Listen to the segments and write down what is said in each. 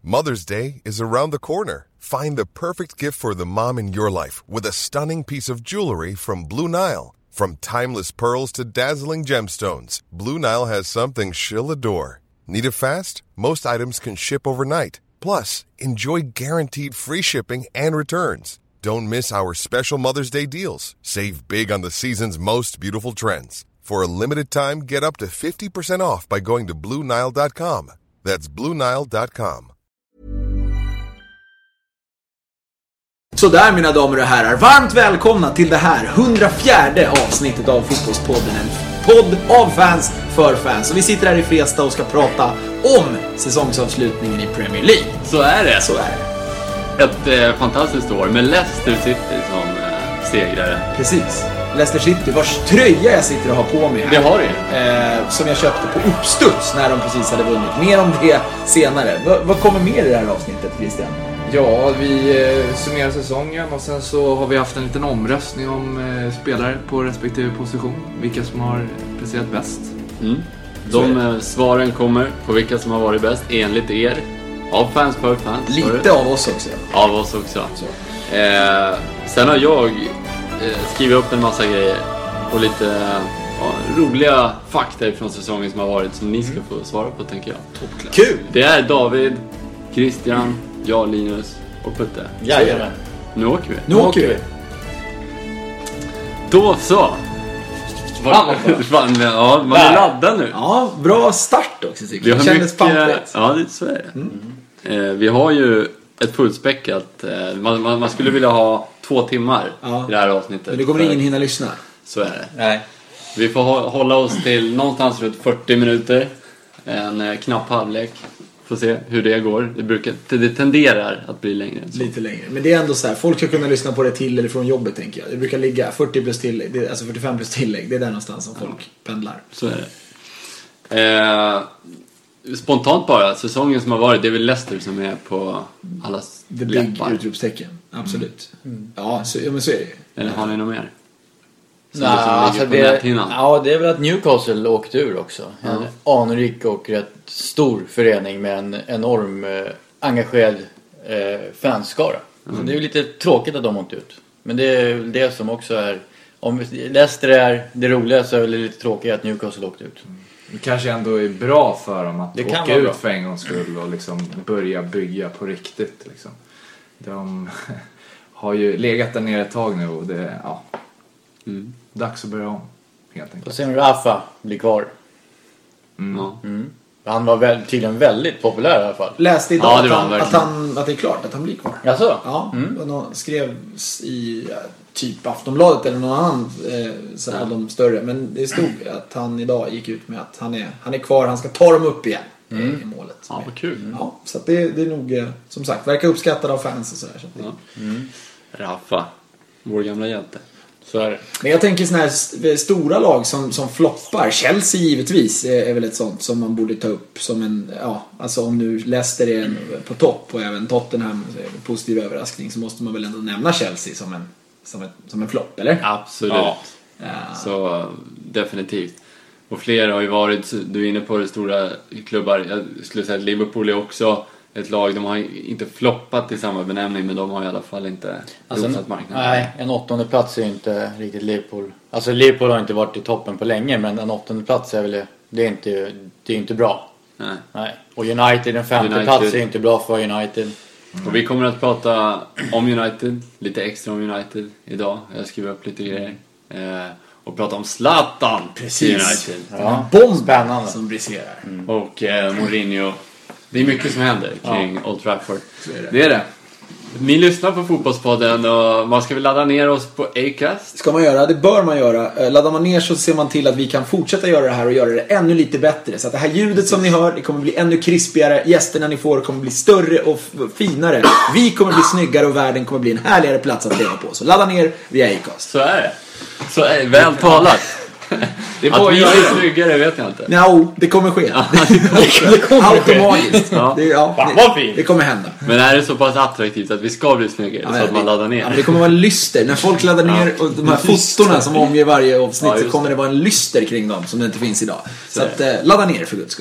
Mother's Day is around the corner. Find the perfect gift for the mom in your life with a stunning piece of jewelry from Blue Nile. From timeless pearls to dazzling gemstones, Blue Nile has something she'll adore. Need it fast? Most items can ship overnight. Plus, enjoy guaranteed free shipping and returns. Don't miss our special Mother's Day deals. Save big on the season's most beautiful trends. For a limited time, get up to 50% off by going to BlueNile.com. That's BlueNile.com. Så där, mina damer och herrar, varmt välkomna till det här 104:e avsnittet av Fotbollspodden. En podd av fans för fans. Och vi sitter här i Fresta och ska prata om säsongsavslutningen i Premier League. Så är det. Så är det. Ett fantastiskt år med Leicester City som segrare. Precis. Leicester City, vars tröja jag sitter och har på mig här. Det har du. Som jag köpte på uppstuds när de precis hade vunnit. Mer om det senare. Vad kommer mer i det här avsnittet, Christian? Ja, vi summerar säsongen och sen så har vi haft en liten omröstning om spelare på respektive position. Vilka som har presterat bäst. Svaren kommer på vilka som har varit bäst enligt er. Av fans för fans. Lite av oss också. Av oss också. Sen har jag skrivit upp en massa grejer och lite roliga fakta från säsongen som har varit som ni ska få svara på, tänker jag. Toppklass. Kul! Det är David, Christian, jag, Linus och Putte. Jajamän. Nu åker vi. Då så. Man är laddad nu. Ja, bra start också tycker jag. Det kändes pampigt. Ja, det så är det. Vi har ju ett fullspäckat. Man skulle vilja ha 2 timmar i det här avsnittet. Men det kommer ingen hinna lyssna. Så är det. Nej. Vi får hålla oss till någonstans runt 40 minuter. En knapp halvlek. Får se hur det går. Det tenderar att bli längre än så. Lite längre. Men det är ändå så här, folk ska kunna lyssna på det till eller från jobbet, tänker jag. Det brukar ligga 40 plus tillägg, alltså 45 plus tillägg. Det är där någonstans som folk pendlar. Så är det. Spontant bara, säsongen som har varit, det är väl Leicester som är på allas det big utropstecken. Absolut. Ja, men så är det. Eller har ni något mer? Nej, alltså det är väl att Newcastle åkte ur också. En anrik och rätt stor förening med en enorm engagerad fanskara. Så det är ju lite tråkigt att de åkte ut. Men det är det som också är, om Leicester är det roliga, så är det lite tråkigt att Newcastle åkte ut. Det kanske ändå är bra för dem att åka ut bra för en gångs skull och liksom börja bygga på riktigt liksom. De har ju legat där nere ett tag nu och det dags att börja om, helt enkelt. Och sen Rafa blir kvar. Han var tydligen väldigt populär i alla fall. Läste idag att det är klart att han blir kvar. Jaså? Ja, och någon skrev i typ Aftonbladet eller någon annan av de större. Men det stod att han idag gick ut med att han är kvar, han ska ta dem upp igen i målet. Ja, vad kul. Ja, så att det är nog, som sagt, verkar uppskattad av fans och sådär. Så Rafa, vår gamla hjälte. Så är det. Men jag tänker såna här stora lag som floppar. Chelsea givetvis är väl ett sånt som man borde ta upp som en, alltså om nu Leicester är på topp och även Tottenham är en positiv överraskning, så måste man väl ändå nämna Chelsea som en flopp, eller? Absolut. Så definitivt. Och fler har ju varit, du är inne på det, stora klubbar. Jag skulle säga att Liverpool är också ett lag, de har inte floppat i samma benämning, men de har i alla fall inte rosat marknaden. Nej, en 8:e plats är inte riktigt Liverpool. Alltså Liverpool har inte varit i toppen på länge, men en 8:e plats är väl det är inte bra. Nej. Och United, en 5:e plats är inte bra för United. Och vi kommer att prata om United, lite extra om United idag. Jag skriver upp lite grejer. Och prata om Zlatan. Precis. United. Ja. Bomb som briserar. Och Mourinho. Det är mycket som händer kring Old Trafford. Det är det. Ni lyssnar på Fotbollspodden och man ska väl ladda ner oss på Acast. Ska man göra, det bör man göra. Laddar man ner så ser man till att vi kan fortsätta göra det här och göra det ännu lite bättre. Så att det här ljudet som ni hör, det kommer bli ännu krispigare. Gästerna ni får kommer bli större och finare. Vi kommer bli snyggare och världen kommer bli en härligare plats att leva på. Så ladda ner via Acast. Så är det. Så är det. Väl talat. Det var ju snyggare, vet jag inte. No, det kommer ske. Det kommer automatiskt. Det kommer hända. Men är det så pass attraktivt att vi ska bli snyggare så att man laddar ner? Ja, det kommer vara en lyster. När folk laddar ner och de här fotorna som omger varje avsnitt, så kommer det vara en lyster kring dem som det inte finns idag. Så att ladda ner för guds skull.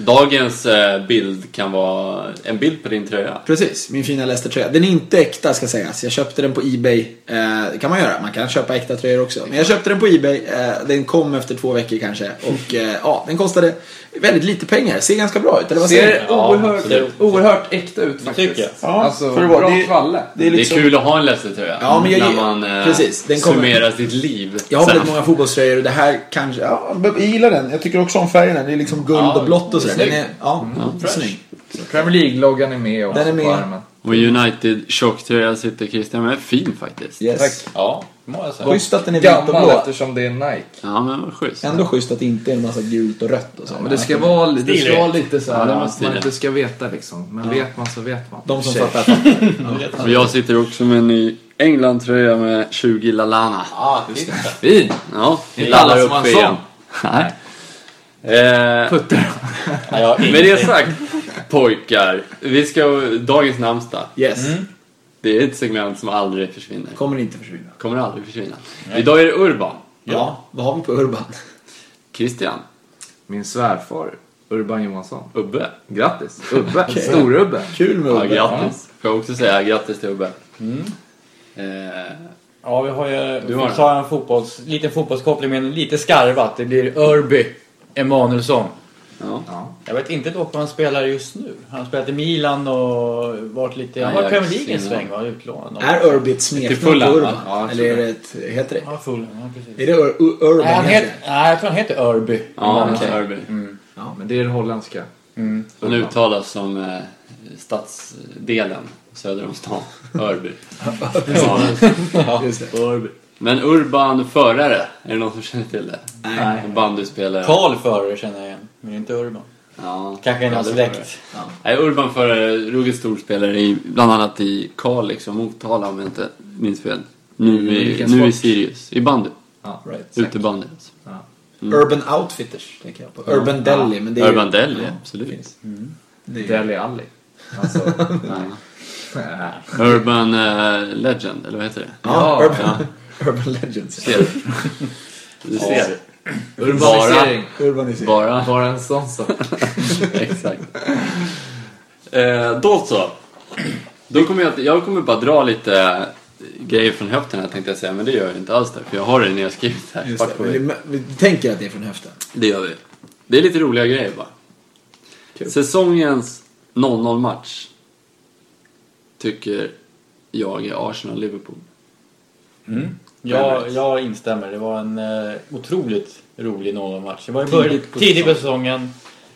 Dagens bild kan vara en bild på din tröja. Precis, min fina Leicester-tröja. Den är inte äkta ska sägas. Jag köpte den på eBay. Det kan man göra, man kan köpa äkta tröjor också. Men jag köpte den på eBay. Den kom efter 2 veckor kanske. Och den kostade väldigt lite pengar. Ser ganska bra ut, eller vad säger du? Oerhört äkta ut faktiskt. Ja, alltså, för bra kvalle. Det är kul att ha en Leicester-tröja. Ja, men när man summerar sitt liv. Jag har väldigt många fotbollströjor och det här kanske... Ja, jag gillar den. Jag tycker också om färgerna. Det är liksom guld och blått och sådär. Den är snygg. Premier League-loggan är med och den är med. Och United tjocktröja sitter Christian med. Fin faktiskt. Yes. Tack. Ja, schysst att den är vit och blå. Eftersom det är Nike. Ja, men schysst. Ändå schysst att det inte är en massa gult och rött och så. Ja, men det ska vara lite så här. Man inte ska veta liksom. Men vet man så vet man. De som fattar. Och jag sitter också med en ny England-tröja med 20 Lallana. Ja, det är fin. Ja, det lallar upp igen. Nej. Putter. Med det sagt, pojkar, vi ska dagens namnsdag. Yes. Det är ett segment som aldrig försvinner. Kommer inte försvinna. Kommer aldrig försvinna. Idag är det Urban. Ja, vad har vi på Urban? Christian. Min svärfar, Urban Johansson. Ubbe. Grattis. Ubbe. Okay. Stor-Ubbe. Kul med Ubbe. Ja, grattis. Får jag också säga grattis till Ubbe. Ja, vi har ju... Du har en liten fotbollskoppling med lite skarvat. Det blir Örby Emanuelsson. Ja. Jag vet inte dock vad han spelar just nu. Han har spelat i Milan och varit lite... Han var Premier League en sväng, var utlånad. Är Örby ett smeknamn på Urban? Ja, eller är det heter det? Ja, Fulham, ja, precis. Är det Urban? Nej, jag tror han heter Örby. Ja, Örby. Ja, men det är det holländska. Han uttalas som stadsdelen söder om stan. Örby. Ja, just det. Örby. Men Urban förare, är det någon som känner till det? Nej. En bandyspelare. Karl förare känner jag igen, men inte Urban. Ja. Kanske en släkt. Ja. Nej, Urban förare, ruggigt stor spelare bland annat i Kalix och Motala om jag inte minns fel. Nu i Sirius, i bandy. Ja, right. Utebandy. Ja. Urban Outfitters tänker jag på. Urban Deli, men det är Urban Deli, absolut. Deli Alli. Alltså, Urban Legend, eller vad heter det? Ja, Urban Legends. Ser du ser. Urbanisering. Bara en sån sak. Exakt. Då så. Jag kommer bara dra lite grejer från höften här, tänkte jag säga. Men det gör jag inte alls där, för jag har det nedskrivet här. Just det, men vi tänker att det är från höften. Det gör vi. Det är lite roliga grejer bara. Kul. Säsongens 0-0-match tycker jag är Arsenal-Liverpool. Jag instämmer. Det var en otroligt rolig 0-0-match. Det var tidigt på säsongen.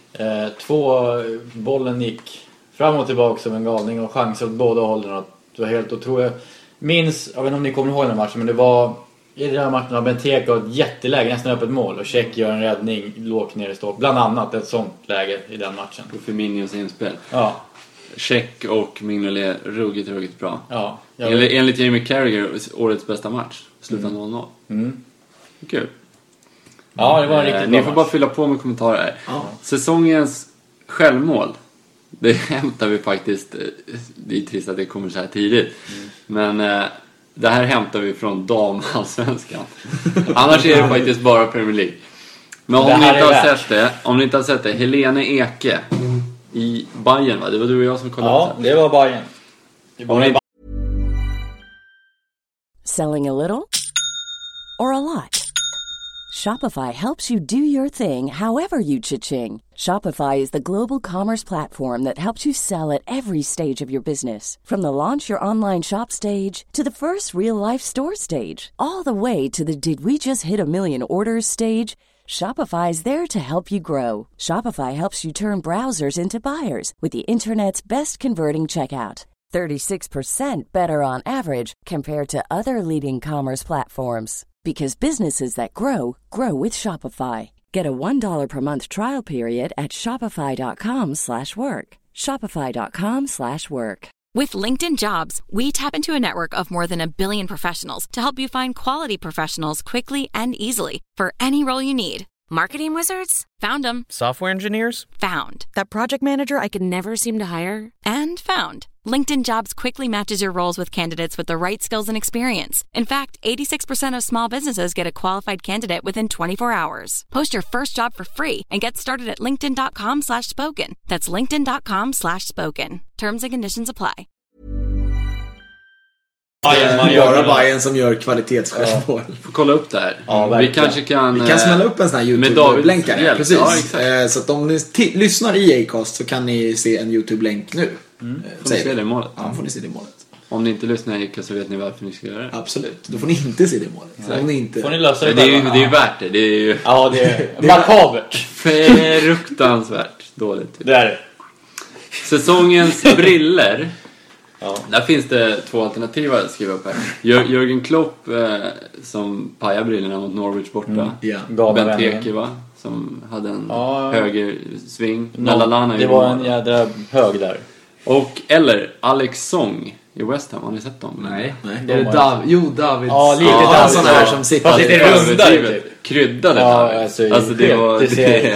Bollen gick fram och tillbaka som en galning och chanser åt båda hållen. Det var helt otroligt. Minns, jag vet inte om ni kommer ihåg den matchen, men det var i den här matchen har Benteke ett jätteläge, nästan öppet mål, och Check gör en räddning lågt ner i ståk. Bland annat ett sånt läge i den matchen. På Firminios inspel. Ja. Check och Mignolet ruggigt bra. Ja. Enligt Jamie Carragher årets bästa match. Sluta 0-0. Kul. Ja, det var en riktigt bra Ni får bara fylla på med kommentarer här. Säsongens självmål, det hämtar vi faktiskt. Det är trist att det kommer så här tidigt. Men det här hämtar vi från damallsvenskan. Annars är det faktiskt bara Premier League. Men om ni inte har sett det, Helene Eke i Bayern, va? Det var du och jag som kollade. Ja, det var Bayern. Selling a little or a lot? Shopify helps you do your thing however you cha-ching. Shopify is the global commerce platform that helps you sell at every stage of your business. From the launch your online shop stage to the first real-life store stage, all the way to the did we just hit a million orders stage. Shopify is there to help you grow. Shopify helps you turn browsers into buyers with the internet's best converting checkout. 36% better on average compared to other leading commerce platforms. Because businesses that grow, grow with Shopify. Get a $1 per month trial period at shopify.com/work. Shopify.com/work. With LinkedIn Jobs, we tap into a network of more than 1 billion professionals to help you find quality professionals quickly and easily for any role you need. Marketing wizards? Found them. Software engineers? Found. That project manager I could never seem to hire? And found. LinkedIn Jobs quickly matches your roles with candidates with the right skills and experience. In fact, 86% of small businesses get a qualified candidate within 24 hours. Post your first job for free and get started at linkedin.com/spoken. That's linkedin.com/spoken. Terms and conditions apply. Bara Bayern som gör kvalitetsskärsmål. Får kolla upp det här. Vi kanske kan... Vi kan smälla upp en sån här YouTube-länkare. Precis. Ja, så att om ni lyssnar i Acast så kan ni se en YouTube-länk nu. Får ni se det målet? Ja, får ni se det målet. Om ni inte lyssnar i Acast så vet ni varför ni ska göra det. Absolut. Då får ni inte se det målet. Om ni inte... Får ni lösa det. Det är ju värt det. Det är ju... Ja, det är makabert. Fruktansvärt dåligt. Det är det. Säsongens briller. Ja. Där finns det 2 alternativ att skriva upp här. Jürgen Klopp som pajar brillorna mot Norwich borta. Benteke, va? Som hade en höger sving. Det var en jädra hög där. Och eller Alex Song i West Ham, har ni sett dem? Nej. Är det David? Ja, lite David sån här som sitter fast lite rundare. Kryddade David. Alltså det var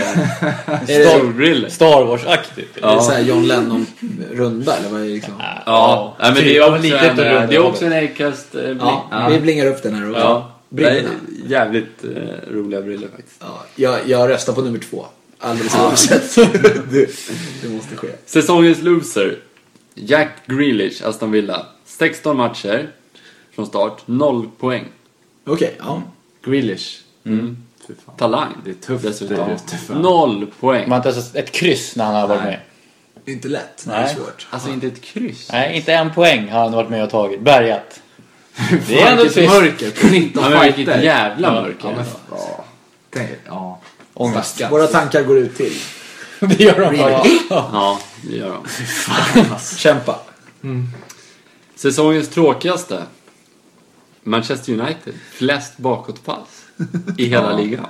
Star Wars-aktigt. Ja. Det är så här John Lennon runda eller vad är det liksom? Ja, men det är också en Acast. Vi blingar upp den här också. Ja. Brillorna. Jävligt roliga briller faktiskt. Ja, jag röstar på nummer 2. Alldeles oavsett. Det måste ske. Säsongens loser. Jack Grealish, Aston Villa. 16 matcher från start, 0 poäng. Okej, ja. Grealish. Talang. Det är tufft dessutom. 0 poäng. Man har inte ett kryss när han har varit med. Inte lätt. Nej. Det är svårt. Alltså inte ett kryss. Nej, inte 1 poäng har han varit med och tagit. Bärgat. Det är ändå mörker på 19 fighter. Vilket jävla mörker. Ja. Ångest. Våra tankar går ut till. Det gör de. Ja, det gör de. Kämpa. Säsongens tråkigaste. Manchester United. Flest bakåtpass i hela ligan.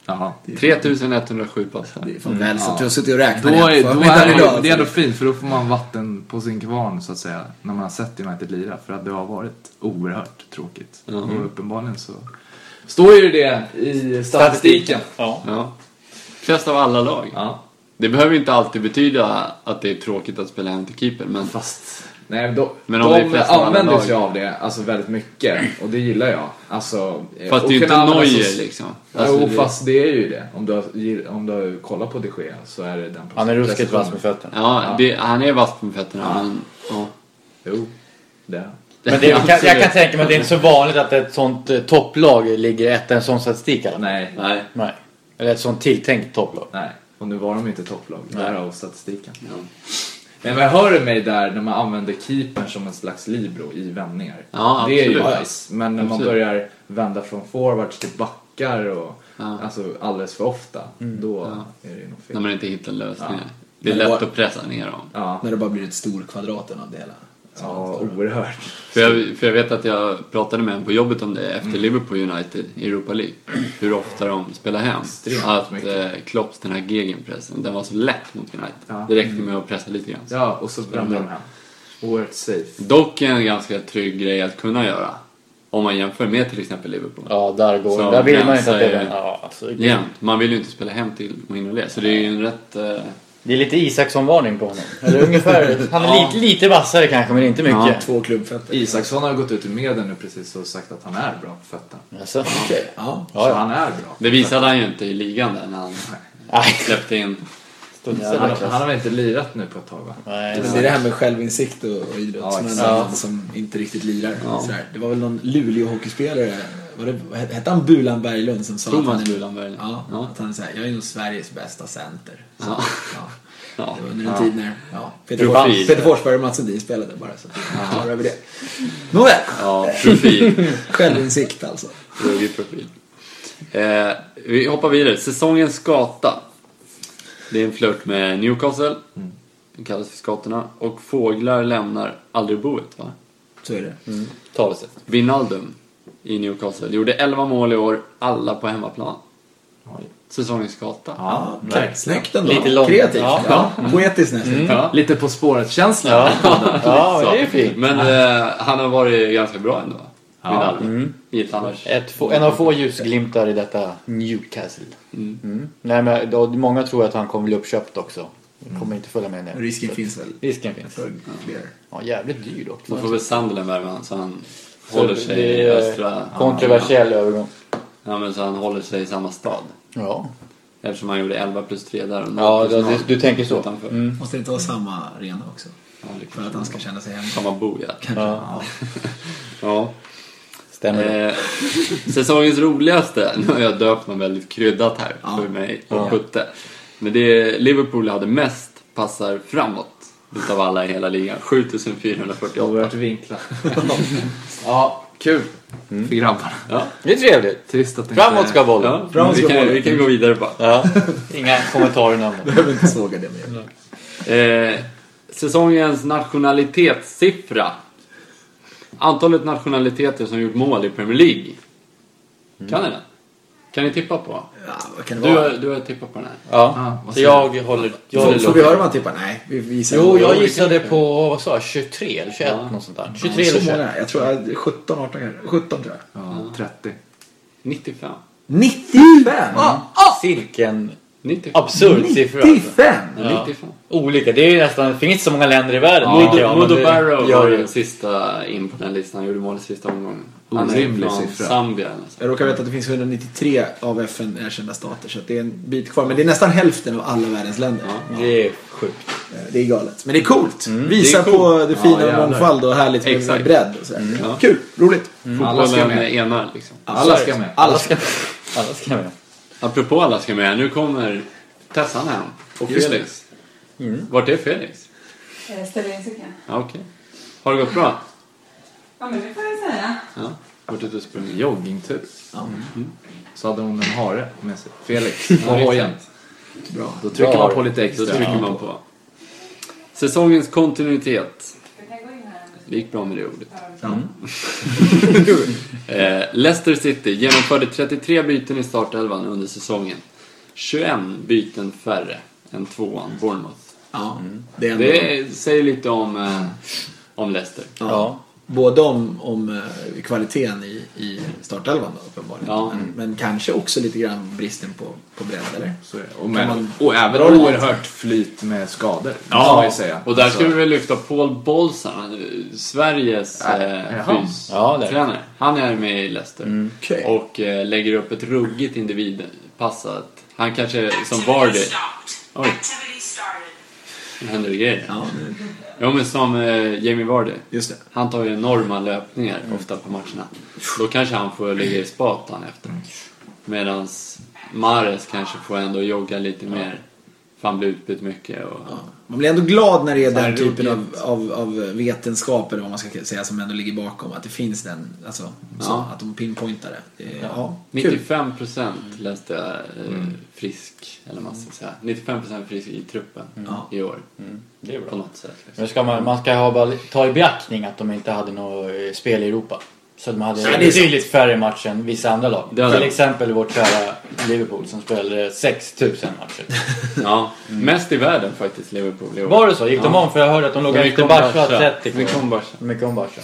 3107 passar. Det är fan väl så att du har suttit och räknat. Det är ändå fint, för då får man vatten på sin kvarn så att säga, när man har sett United lira, för att det har varit oerhört tråkigt. Och uppenbarligen så står ju det i statistiken. Ja. Flest av alla lag. Ja. Det behöver inte alltid betyda att det är tråkigt att spela hem till keeper, men nej, men de använder sig av det alltså väldigt mycket, och det gillar jag. Alltså, fast det är inte Neuer liksom. Alltså, fast det är ju det. Om du kollar på De Gea så är det den. Han är ruskigt vass med fötterna. Han är vass med fötterna. Men, Jo, det. Men jag kan tänka mig att det är inte så vanligt att ett sånt topplag ligger ett en sån statistik. Eller? Nej. Eller ett sånt tilltänkt topplag. Nej, och nu var de inte topplag. Därav statistiken. Ja. Men jag hör mig där när man använder keepern som en slags libero i vändningar. Ja, det är ju nice. Men när man börjar vända från forwards till backar och alltså alldeles för ofta, då är det ju nog fel. När man inte hittar lösningar. Det är lätt att pressa ner dem. När det bara blir ett stor kvadraten av det hela. Ja, oerhört. För jag vet att jag pratade med en på jobbet om det efter Liverpool United i Europa League. Hur ofta de spelar hem. Att Klopps den här gegenpressen, den var så lätt mot United. Det räckte med att pressa lite grann. Ja, och så brände de hem. Oerhört safe. Dock en ganska trygg grej att kunna göra. Om man jämför med till exempel Liverpool. Ja, där vill man inte att det är jämnt. Man vill ju inte spela hem till Mignolet. Så det är ju en rätt... Det är lite Isaksson-varning på honom. Eller ungefär. Han är lite vassare kanske, men inte mycket. 2 klubbfötter. Isaksson har gått ut i media nu precis och sagt att han är bra på fötterna. Alltså, så han är bra. Det visade han ju inte i ligan där när han släppte in. Han har väl inte lirat nu på ett tag, va? Nej, det är det här med självinsikt och idrottsmän som inte riktigt lirar. Det var väl någon Luleå-hockeyspelare. Hette han Bulan Berglund som sa Thomas Bulan Berglund. Att han säger jag är nog Sveriges bästa center. Det var under en tid när Peter Forsberg och Mats Sundin spelade bara så klar över det. Nåväl. Profil. Självinsikt alltså. Profil. Vi hoppar vidare. Säsongens skata. Det är en flört med Newcastle. Det kallas för skatorna. Och fåglar lämnar aldrig boet, va? Så är det. Talesätt. Wijnaldum i Newcastle gjorde 11 mål i år, alla på hemmaplan. Säsongens skata. Snyggt ändå. Lite långt. Kreativt. Poetiskt nästan. Lite på spåret känslan. Ja, det är fint. Men han har varit ganska bra ändå. medalj i ett annars. En av få ljusglimtar i detta Newcastle. Nej, men många tror att han kommer bli uppköpt också. Kommer inte följa med ner. Risken finns väl. Risken finns. För fler. Ja, jävligt dyr dock. Då får väl Sunderland värva så han håller sig i östra... Kontroversiell övergång. Ja, men så han håller sig i samma stad. Ja. Eftersom han gjorde 11+3 där. Ja, du tänker så. Måste det inte vara samma arena också? Ja, för att han ska känna sig hemma. Samma bo, ja. Ja. Stämmer. Säsongens roligaste. Nu har jag döpt något väldigt kryddat här för mig och Putte. Men det är Liverpool hade mest passar framåt utav alla i hela ligan. 7448. Oerhört vinklat. Ja, kul. För grabbarna. Ja. Det är trevligt. Trist att framåt ska bollen. Ja, vi kan gå vidare på. Ja. Inga kommentarer namn. Behöver inte såga det mer. Säsongens nationalitetssiffra. Antalet nationaliteter som gjort mål i Premier League. Kan ni det? Kan ni tippa på? Ja, vad kan det vara? Du har tippat på den här. Ja, så jag håller... Får vi höra vad man tippar? Nej, vi visar. Jo, jag gissade på, vad sa jag, 23 eller 21, något sånt där. 23 eller 21. Jag tror 17, 18 kanske. 17 tror jag. Ja, 30. 95. 95? Cirkeln. 95. Absurd siffra. 95? Ja. 95. Olika. Det är ju nästan, det finns inte så många länder i världen. Modo Barrow var den sista in på den listan. Han gjorde mål i sista omgången. Han är från Zambia. Jag råkar veta att det finns 193 av FN erkända stater. Så att det är en bit kvar. Men det är nästan hälften av alla världens länder. Ja. Det är sjukt. Det är galet. Men det är coolt. Visar det är på det fina mångfald och härligt med bredd. Och så ja. Kul. Roligt. Alla ska med. Enar, liksom. Alla ska med. Alla ska med. Apropå alla ska med. Nu kommer Tessan hem. Och Felix. Vart är Felix? Ställer in cykeln. Ja, okej. Har det gått bra? Ja, men det får jag säga. Ja. Vart är du sprungit? Joggingtur. Så hade hon en hare med sig. Felix. Och hojen. Bra. Då trycker man på lite extra. Då trycker man på. Säsongens kontinuitet. Det gick bra med det ordet. Leicester City genomförde 33 byten i startelvan under säsongen. 21 byten färre än tvåan Bournemouth. Ja, det säger lite om Leicester. Ja. Både om kvaliteten i startelvan då, uppenbarligen. Ja. Men kanske också lite grann bristen på bredd, eller? Så och även oerhört flyt med skador. Ja, jag säga. Och där ska vi väl lyfta Paul Bolsan, Sveriges fystränare. Han är med i Leicester. Okay. Och lägger upp ett ruggigt individpassat. Han kanske som Vardy. Oj. Nu händer det grejer. Ja, men som Jamie Vardy. Just det. Han tar ju enorma löpningar ofta på matcherna. Då kanske han får ligga i spatan efter. Medans Mahrez kanske får ändå jogga lite mer. För han blir utbytt mycket. Och... Ja. Man blir ändå glad när det är den typen av vetenskap eller vad man ska säga som ändå ligger bakom. Att det finns den, alltså, så, att de pinpointar det. 95% läste jag frisk, eller man ska säga. 95% frisk i truppen i år. Det är bra. På något sätt. Liksom. Men man ska ta i beaktning att de inte hade något spel i Europa. Så de hade betydligt färre matcher än vissa andra lag. Till exempel vårt kära Liverpool som spelade 6000 matcher. Ja, mest i världen faktiskt Liverpool i år. Var det så? Gick de om? För jag hörde att de låg efter Barca 30. Mycket om Barca.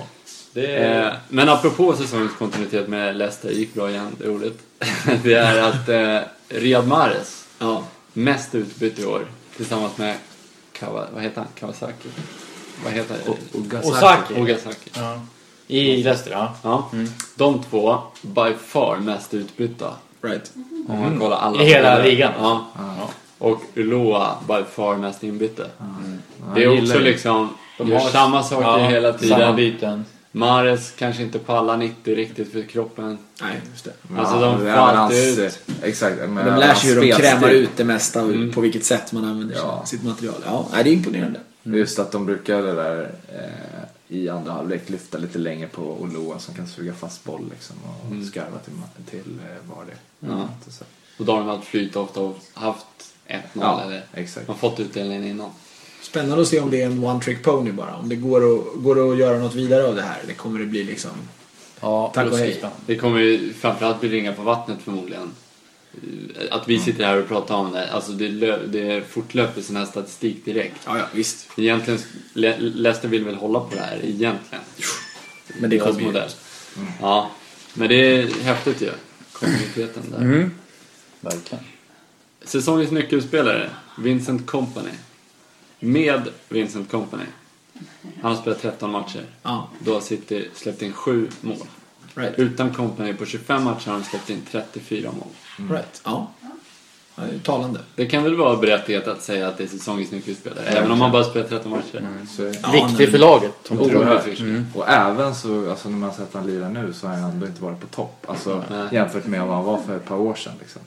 Ja. Men apropå säsongens kontinuitet med Leicester, gick bra igen, det är roligt. Det är att Riyad Mahrez mest utbyte i år tillsammans med vad heter han? Kawasaki? Vad heter det? Ogasaki. Ja. I Leicester, De två by far mest utbytta. Right. Om man kollar alla i hela ligan. Ja. Och Uloa by far mest inbytte. Det är också liksom de gör samma saker hela tiden. Samma byten. Mahrez kanske inte pallar 90 riktigt för kroppen. Nej, just det. Alltså de får alltid ut. Exakt. De lär sig hur de krämar ut det mesta och på vilket sätt man använder sitt material. Ja, det är imponerande. Just att de brukar det där i andra halvlek lyfta lite längre på Oloa som kan suga fast boll liksom, och skarva till Vardy. Och då har de haft flyt ofta och haft 1-0 eller exakt. Man fått utdelningen innan. Spännande att se om det är en one-trick pony bara. Om det går att göra något vidare av det här. Det kommer det bli liksom... tack och hej. Det kommer ju framförallt bli ringa på vattnet förmodligen. Att vi sitter här och pratar om det. Alltså det fortlöper sån här statistik direkt. Ja, visst. Egentligen, Leicester vill väl hålla på det här egentligen. Men det kommer ju... Ja, men det är häftigt ju. Kontinuiteten där. Verkligen. Säsongens nyckelspelare, Vincent Kompany. Med Vincent Kompany. Han har spelat 13 matcher. Då har City släppt in 7 mål. Right. Utan Kompany på 25 matcher har han släppt in 34 mål. Right. Ja. Det är talande. Det kan väl vara berättigat att säga att det är säsongens nyckelspelare. Även om man bara spelar 13 matcher. Viktig för laget. Och även så, alltså, när man sett han lira nu så har han ändå inte varit på topp. Alltså, jämfört med vad han var för ett par år sedan. Liksom.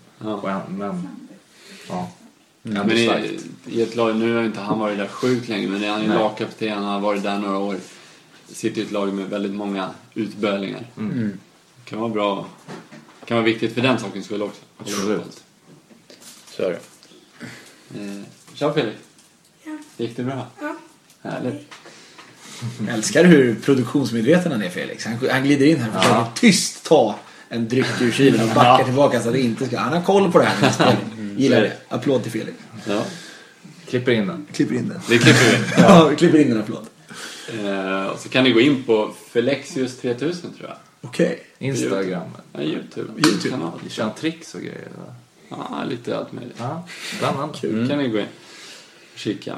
Men i ett lag, nu har inte han varit där sjukt länge, men han är lagkapten, han har varit där några år. Sitter i ett lag med väldigt många utbölingar. Kan vara bra. Kan vara viktigt för den saken skulle också. Absolut. Så är det. Tja Felix. Ja. Gick det bra? Ja. Härligt. Jag älskar hur produktionsmedveten han är, Felix. Han glider in här och försöker tyst ta en dryck ur kylen och backar tillbaka så att det inte ska. Han har koll på det här med spelning. Gillar det. Applåd till Felix. Ja. Klipper in den. Det klipper vi. Ja, vi klipper in den, applåd. Och så kan ni gå in på Felexius 3000 tror jag. Okej. Instagram. Ja, YouTube. Vi kör tricks och grejer. Ja, lite allt möjligt. Ja, bland annat. Kul. Kan ni gå in och kika.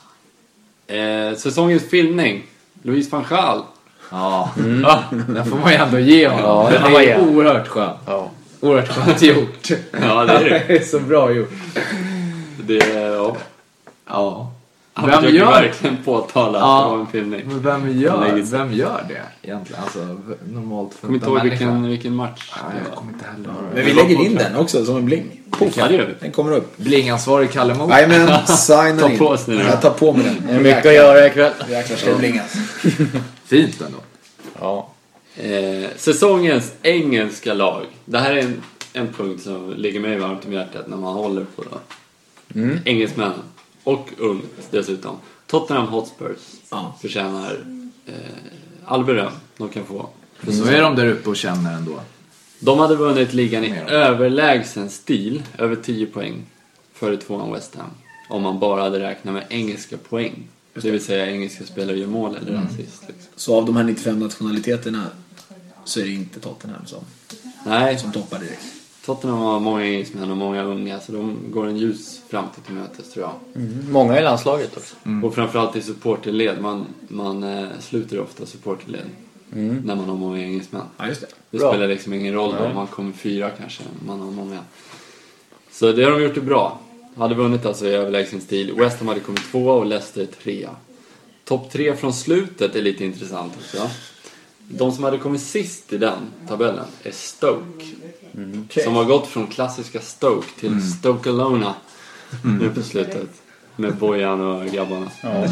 Säsongens filmning. Louis van Gaal. Ja, den får man ju ändå ge honom. Ja, den var ju oerhört skön. Ja. Oerhört skönt gjort. Ja, det är det. Det är så bra gjort. Det är, ja. Han försöker verkligen påtala att det var en filmning. Men vem gör det egentligen? Alltså, normalt för kommer inte ihåg vilken match. Jag kommer inte heller. Men vi lägger in den också som en bling. Den kommer upp. Blingansvarig Kalle Mo. Jajamän, signa in. Jag tar på mig den. Det är mycket att göra ikväll. Jäklar ska det blingas. Fint ändå. Ja. Säsongens engelska lag. Det här är en punkt som ligger mig varmt om hjärtat när man håller på det. Engelsmännen. Och ungt dessutom. Tottenham Hotspurs förtjänar all beröm de kan få. För så är de där uppe och känner ändå. De hade vunnit ligan i överlägsen stil. Över 10 poäng före 2an West Ham. Om man bara hade räknat med engelska poäng. Det vill säga engelska spelare gör mål eller assist. Liksom. Så av de här 95 nationaliteterna så är det inte Tottenham som toppar direkt. Tottenham har många engelsmän och många unga, så de går en ljus framtid till mötes tror jag. Många i landslaget också. Och framförallt i supporterled. Man sluter ofta supporterled när man har många engelsmän. Ja, just det. Det spelar liksom ingen roll om man kommer 4 kanske, man har många. Så det har de gjort det bra. Hade vunnit alltså i överlägsen stil. West Ham hade kommit 2 och Leicester 3. Topp 3 från slutet är lite intressant också. De som hade kommit sist i den tabellen är Stoke. Som har gått från klassiska Stoke till Stoke Alona nu på slutet. Med Bojan och grabbarna.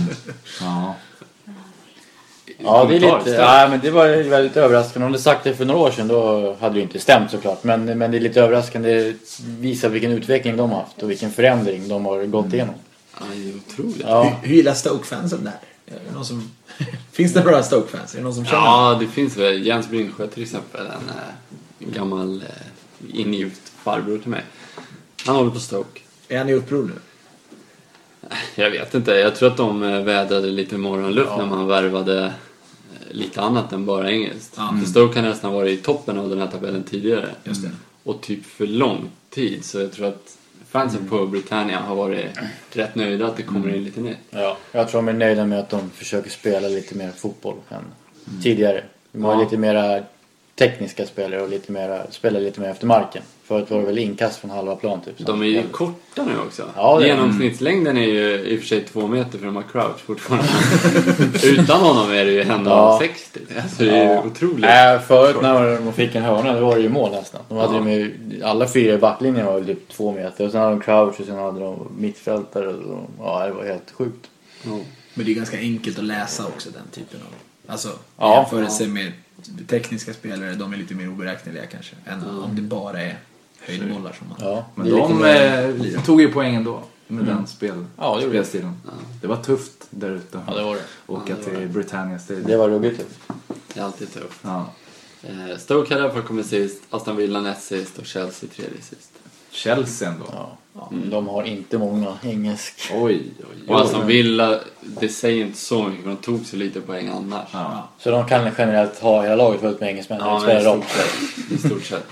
Ja, det är lite, men det var väldigt överraskande. Om du sagt det för några år sedan då hade det inte stämt såklart. Men det är lite överraskande. Det visar vilken utveckling de har haft och vilken förändring de har gått igenom. Ja, det är otroligt. Ja. Hur gillar Stoke-fansen där? Är det någon som... Finns det några Stoke-fans? Är det någon som känner? Ja, det finns väl. Jens Bringsjö till exempel. En gammal ingift farbror till mig. Han håller på Stoke. Är han i uppror nu? Jag vet inte. Jag tror att de vädrade lite morgonluft när man värvade lite annat än bara engelskt. För Stoke kan nästan vara i toppen av den här tabellen tidigare. Just det. Och typ för lång tid. Så jag tror att fansen på Britannia har varit rätt nöjda att det kommer in lite nytt. Ja, jag tror de är nöjda med att de försöker spela lite mer fotboll än tidigare. De har lite mera tekniska spelare och spelar lite mer efter marken. Förut var det väl inkast från halva plan typ. De är ju korta nu också. Ja, genomsnittslängden är ju i och för sig 2 meter för de har Crouch fortfarande. Utan honom är det ju 1,60. Alltså det är ju otroligt. Förut när de fick en hörna då var det ju mål nästan. De hade med alla 4 i backlinjen var typ 2 meter. Och sen hade de Crouch och sen hade de mittfältare. Det var helt sjukt. Men det är ganska enkelt att läsa också den typen av... Alltså, jämförelse med tekniska spelare, de är lite mer oberäkneliga kanske. Än om det bara är höjdbollar som man... Ja, men de tog ju poängen då med den spelstilen. Det var tufft där ute. Ja, det var det. Åka till Britannia Stadium. Det var ruggigt tufft. Det är alltid tufft. Stoke hade för kommit sist, Aston Villa näst sist och Chelsea 3:e sist. Chelsea ändå. Ja, de har inte många engelsk. Oj. Och alltså Villa, det säger inte så mycket, de tog så lite poäng annars. Ja. Så de kan generellt ha hela laget fullt med engelsmän. I stort sett.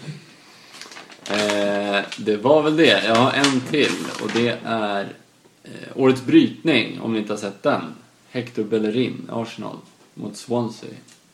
Det var väl det. Jag har en till. Och det är årets brytning, om ni inte har sett den. Hector Bellerin, Arsenal, mot Swansea.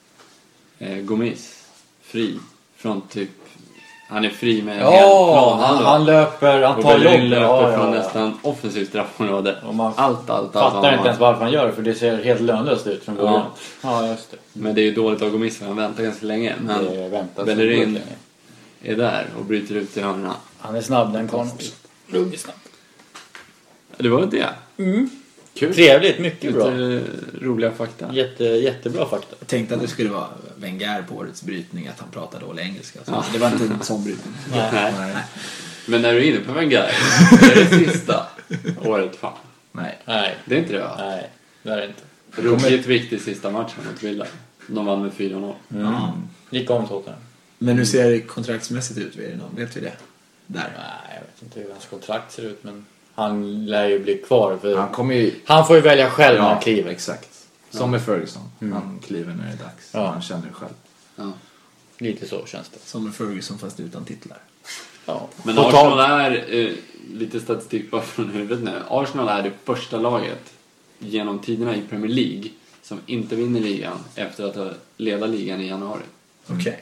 Gomis, fri. Från typ... Han är fri med en hel plan. Han löper, han tar Bellerin löper från nästan offensivt straffområde. Allt. Fattar inte ens varför han gör det, för det ser helt lönlöst ut från början. Ja, just det. Men det är ju dåligt av Gomis, för han väntar ganska länge. Men Bellerin är där och bryter ut i hörnorna. Han är snabb, den karln också. Ruggigt snabb. Det var det. Kul. Trevligt, mycket bra. Roliga fakta. Jättebra fakta. Jag tänkte att det skulle vara Wenger på årets brytning, att han pratade dålig engelska. Så det var inte en sån brytning. Nej. Men när du är inne på Wenger, är det sista året fan? Nej. Det är inte det, va? Nej, det är det inte. Ruggigt viktig sista matchen mot Villa. De vann med 4-0. Gick om Tottenham. Men hur ser det kontraktsmässigt ut? Vet vi det? Där. Nej, jag vet inte hur hans kontrakt ser ut, men han lär ju bli kvar. För Han får ju välja själv när han kliver. Exakt. Som med Ferguson. Han kliver när det är dags. Ja. Han känner det själv. Ja. Lite så känns det. Som med Ferguson, fast utan titlar. Ja. Men Arsenal är, lite statistik bara från huvudet nu. Arsenal är det första laget genom tiderna i Premier League som inte vinner ligan efter att ha ledat ligan i januari. Okej.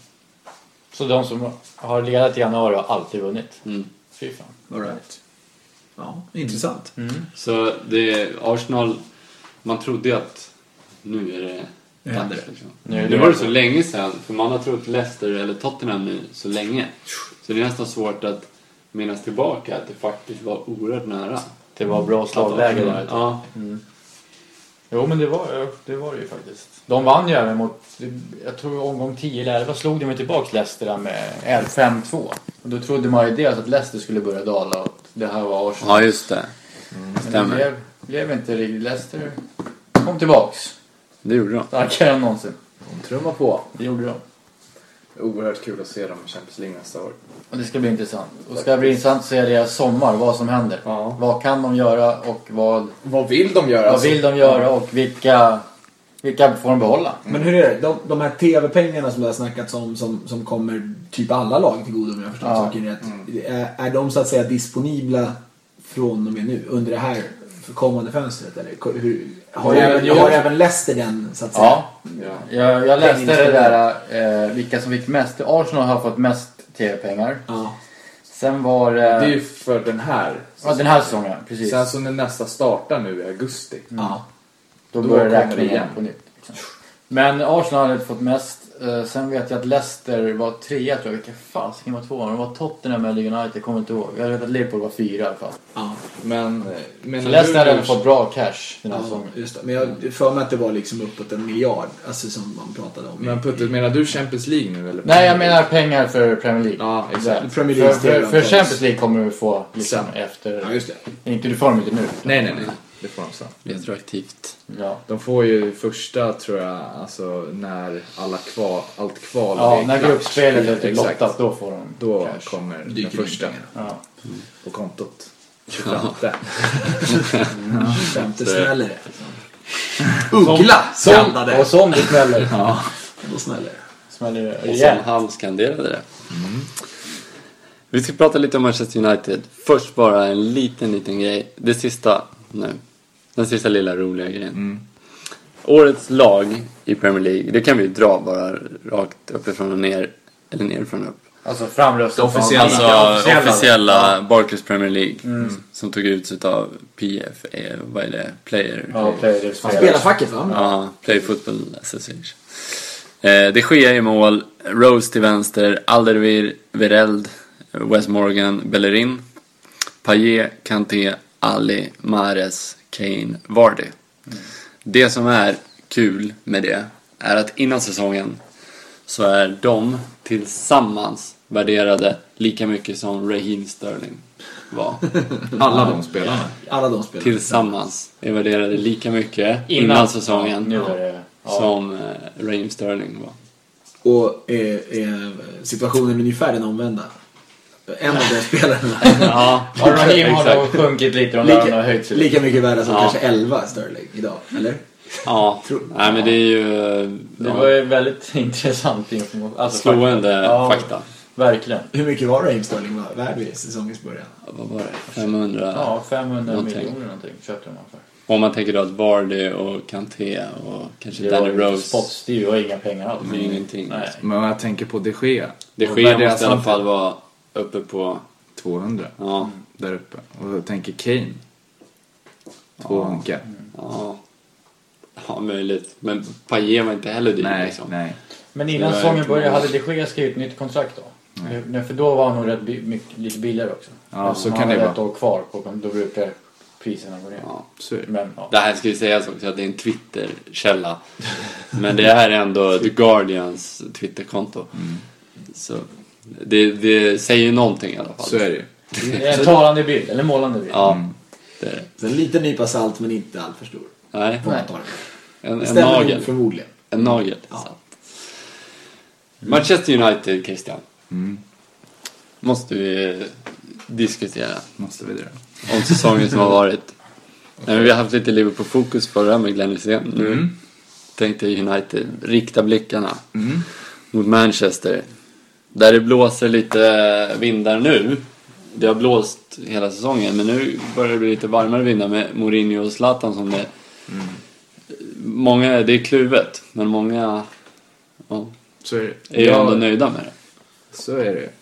Så de som har ledat i januari har alltid vunnit. Fy fan. All right. Ja, intressant. Så det Arsenal, man trodde ju att nu är det händer det. Liksom. Det var det så länge sedan, för man har trott Leicester eller Tottenham nu så länge. Så det är nästan svårt att minnas tillbaka att det faktiskt var oerhört nära. Det var bra slagläge där. Ja. Jo, men det var det ju faktiskt. De vann ju även mot, jag tror omgång 10 eller 11 slog de tillbaka Leicester där med 5-2. Och då trodde man ju dels att Leicester skulle börja dala och det här var Arsenal. Ja, just det. Men det blev inte riktigt. Leicester kom tillbaks. Det gjorde de. Starkare än någonsin. De trummar på. Det gjorde de. Oerhört kul att se dem i Champions League nästa år. Och det ska bli intressant. Och det ska bli intressant att se deras sommar, vad som händer. Ja. Vad kan de göra och vad vill de göra? Vad vill de göra och vilka får de behålla? Men hur är det? De här tv-pengarna som det har snackats om som kommer typ alla lag till godo, om jag förstår saken rätt. Är de så att säga disponibla från och med nu under det här kommande fönstret? Eller har även Leicester den så att säga? Ja. Jag läste det där vilka som fick mest. Arsenal har fått mest tv-pengar. Ja. Sen var det är ju för den här. Ja, den här säsongen, precis. Sen så när nästa startar nu i augusti. Ja. Då börjar det räkna igen på nytt. Liksom. Men Arsenal hade fått mest. Sen vet jag att Leicester var 3, tror jag. Vilka fasiken var 2? Det var Tottenham eller United, kommer inte ihåg. Jag vet att Liverpool var 4 i alla fall. Ja. Men så Leicester hade fått bra cash den här säsongen. Just det. Men jag för mig att det var liksom uppåt 1 miljard. Alltså som man pratade om. Men Putte, menar du Champions League nu? Eller? Nej, jag menar pengar för Premier League. Ja, exakt. Premier League för Champions League kommer du få liksom efter... Ja, just det. Inte du får dem inte nu. Nej. Det får de sen. Retroaktivt. Ja. De får ju första, tror jag, alltså när allt kval. Ja, när gruppspelet är typ lottat, då får de. Då cash. kommer den första på kontot. 25. 25 smäller det. Uggla skandade. Och som det smäller. Ja, då smäller det. Smäller och som han skanderade det. Vi ska prata lite om Manchester United. Först bara en liten grej. Det sista nu. Den sista lilla roliga grejen. Årets lag i Premier League. Det kan vi dra bara rakt uppifrån och ner. Eller nerifrån och upp. Alltså framröstning. Officiella Barclays Premier League. Som tog ut av PF. Vad är det? Player. Ja, Players. Spelarfacket, va? Ja, Play Football Association. Det sker i mål. Rose till vänster. Alderweireld, Vereld, Wes Morgan, Bellerin, Payet, Kanté, Ali, Mahrez, Kane, Vardy. Det som är kul med det är att innan säsongen så är de tillsammans värderade lika mycket som Raheem Sterling var. Alla de spelarna. Tillsammans är värderade lika mycket innan säsongen som Raheem Sterling var. Och är situationen ungefär den omvända? En av de spelarna. Ja, Raheem har nog sjunkit lite och har höjt sig. Lika mycket värda som kanske 11 Sterling idag, eller? Ja, nej men det är ju... Det var ju väldigt intressant information. Alltså, slående fakta. Verkligen. Hur mycket var Raheem Sterling värd vid säsongens början? Vad var det? 500? Ja, 500 miljoner någonting köpte de för. Om man tänker då att Vardy och Kanté och kanske Danny Rose. Spots, det var inga pengar alls. Det är ingenting. Nej. Men jag tänker på De Gea. De Gea måste i alla fall vara uppe på 200. Ja. Där uppe. Och jag tänker Kane. 200. Ja, möjligt. Men Payet var inte heller dyr. Nej, liksom. nej. Men innan säsongen började hade De Gea skrivit ett nytt kontrakt då? Nej, för då var han nog rätt lite billigare också. Ja, så kan det vara. Han har ett år kvar på, då brukar priserna gå ner. Ja, så är det. Men, ja. Det här ska ju sägas också att det är en Twitter-källa. Men det är ändå The Guardians Twitterkonto. Så det säger ju någonting i alla fall. Så är det ju. Det är en talande bild, eller målande bild. Ja, det är det. Så en liten nypa salt men inte allt för stor. Nej. En nagel. Förmodligen. En nagel. Ja. Manchester United, Christian. Måste vi diskutera. Måste vi det. Om säsongen som har varit. Nej, men vi har haft lite Liverpool-fokus förra med Glenn Hysén. Nu tänkte United rikta blickarna mot Manchester. Där det blåser lite vindar nu. Det har blåst hela säsongen. Men nu börjar det bli lite varmare vindar med Mourinho och Zlatan som det. Många, det är kluvet. Men många så är det. Är ju ändå nöjda med det. Så är det.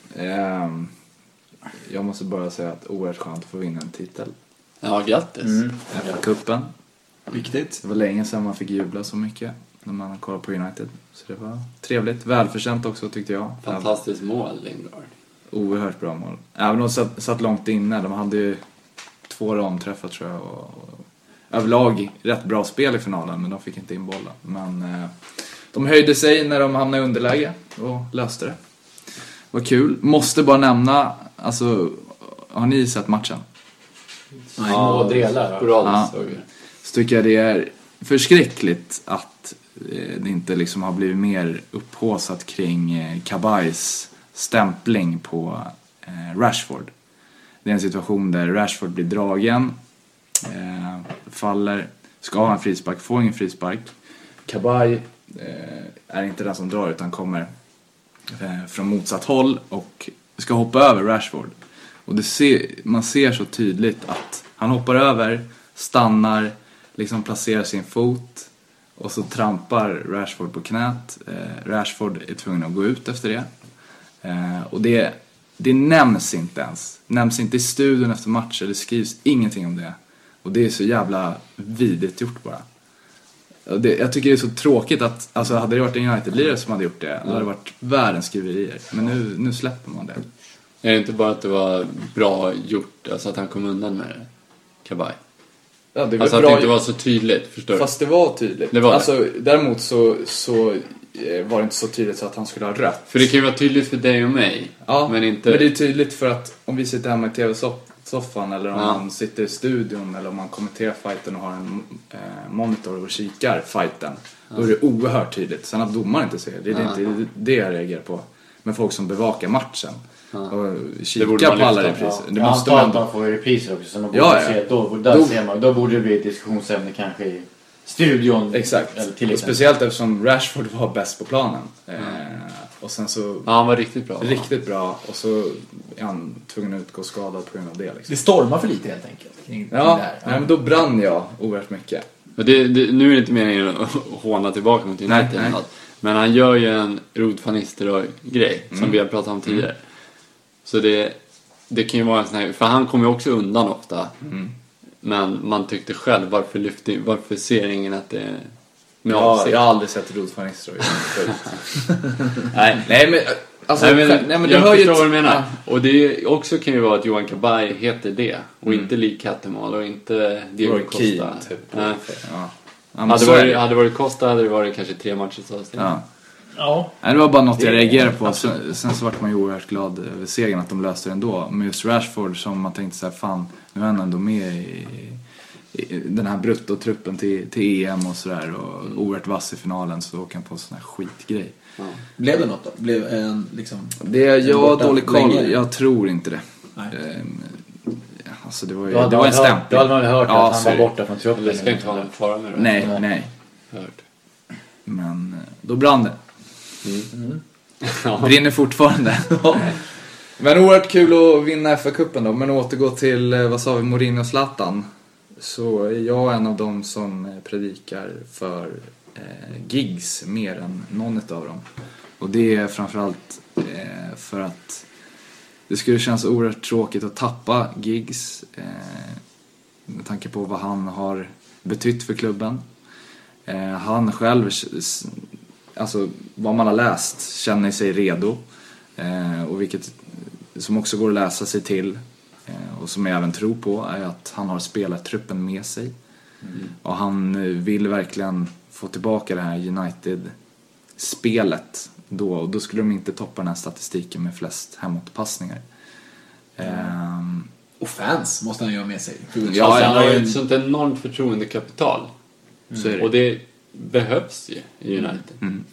Jag måste bara säga att oerhört skönt att få vinna en titel. Ja, grattis. FA-cupen. Viktigt. Det var länge sedan man fick jubla så mycket när man kollade på United. Så det var trevligt. Välförtjänt också tyckte jag. Fantastiskt mål, Lindgard. Oerhört bra mål. Även om de satt långt inne. De hade ju 2 ramträffar tror jag. Och överlag rätt bra spel i finalen. Men de fick inte in bollen. Men de höjde sig när de hamnade i underläge. Och löste det. Vad kul. Måste bara nämna. Alltså, har ni sett matchen? Ja, delar. Så tycker jag det är förskräckligt att det inte liksom har blivit mer upphåsat kring Kabajs stämpling på Rashford. Det är en situation där Rashford blir dragen, faller, ska ha en frispark, får ingen frispark. Kabaj är inte den som drar utan kommer från motsatt håll och ska hoppa över Rashford. Och man ser så tydligt att han hoppar över, stannar, liksom placerar sin fot och så trampar Rashford på knät. Rashford är tvungen att gå ut efter det. Och det nämns inte ens. Nämns inte i studion efter matcher. Det skrivs ingenting om det. Och det är så jävla vidigt gjort bara. Jag tycker det är så tråkigt att alltså, hade det varit en United-lirare som hade gjort det, då hade det varit världens skriverier. Men nu släpper man det. Är det inte bara att det var bra gjort, alltså att han kom undan med det, Kabaj? Ja, det var alltså bra att det inte var så tydligt, förstår du? Fast det var tydligt. Det var alltså, däremot så var det inte så tydligt så att han skulle ha rött. För det kan ju vara tydligt för dig och mig. Ja, men inte... men det är tydligt för att om vi sitter hemma i tv-soffan eller om man sitter i studion eller om man kommenterar fighten och har en monitor och kikar fighten. Då är det oerhört tydligt. Sen att domaren inte ser det är inte det jag reagerar på. Men folk som bevakar matchen. Och kika på alla repriser. Det måste man få repriser också. Så man borde se, då borde det bli ett diskussionsämne kanske i studion. Exakt. Och speciellt eftersom Rashford var bäst på planen. Och sen så... Ja, han var riktigt bra. Riktigt bra. Och så är han tvungen att utgå skadad på grund av det. Liksom. Det stormar för lite helt enkelt. Nej, men då brann jag oerhört mycket. Och nu är det inte meningen att håna tillbaka mot United. Nej. Men han gör ju en Ruud van Nistelrooy-grej som vi har pratat om tidigare. Så det kan ju vara en sån här... För han kommer ju också undan ofta. Men man tyckte själv, varför ser ingen att det är med avsikt? Jag har aldrig sett Ruud van Nistelrooy förut. Nej, men... Alltså, men det jag hör förstår vad du menar. Och det också kan ju vara att Johan Kabaj heter det. Och inte Lee Cattermall och inte Diego Costa. Typ. Hade det varit Costa hade det varit kanske 3 matcher så. Ja. Det var bara något jag reagerade på. Sen så vart man ju oerhört glad över segern att de löste det ändå. Men just Rashford som man tänkte så här, fan, nu är han ändå med den här bruttotruppen till EM och sådär, och oerhört vass i finalen, så åker han på en sån här skitgrej. Ja. Blev det något då? Blev liksom... Det är jag dålig koll, jag tror inte det. Alltså det var ju, det var en stämpling. Du hade man hört att han var borta från truppen. Det ska inte ha en fara med det. Nej. Hört. Men då brann det. Brinner fortfarande. Men oerhört kul att vinna FA-cupen då. Men återgå till, vad sa vi, Mourinho och Zlatan. Så är jag en av dem som predikar för Giggs mer än någon av dem. Och det är framförallt för att det skulle kännas oerhört tråkigt att tappa Giggs med tanke på vad han har betytt för klubben. Han själv, alltså vad man har läst, känner sig redo, och vilket som också går att läsa sig till, och som jag även tror på, är att han har spelartruppen med sig. Och han vill verkligen få tillbaka det här United-spelet då, och då skulle de inte toppa den här statistiken med flest hemåtpassningar. Och fans måste han ju ha med sig. Ja, han har ju ett sånt enormt förtroendekapital. Så är det. Och det behövs ju i United.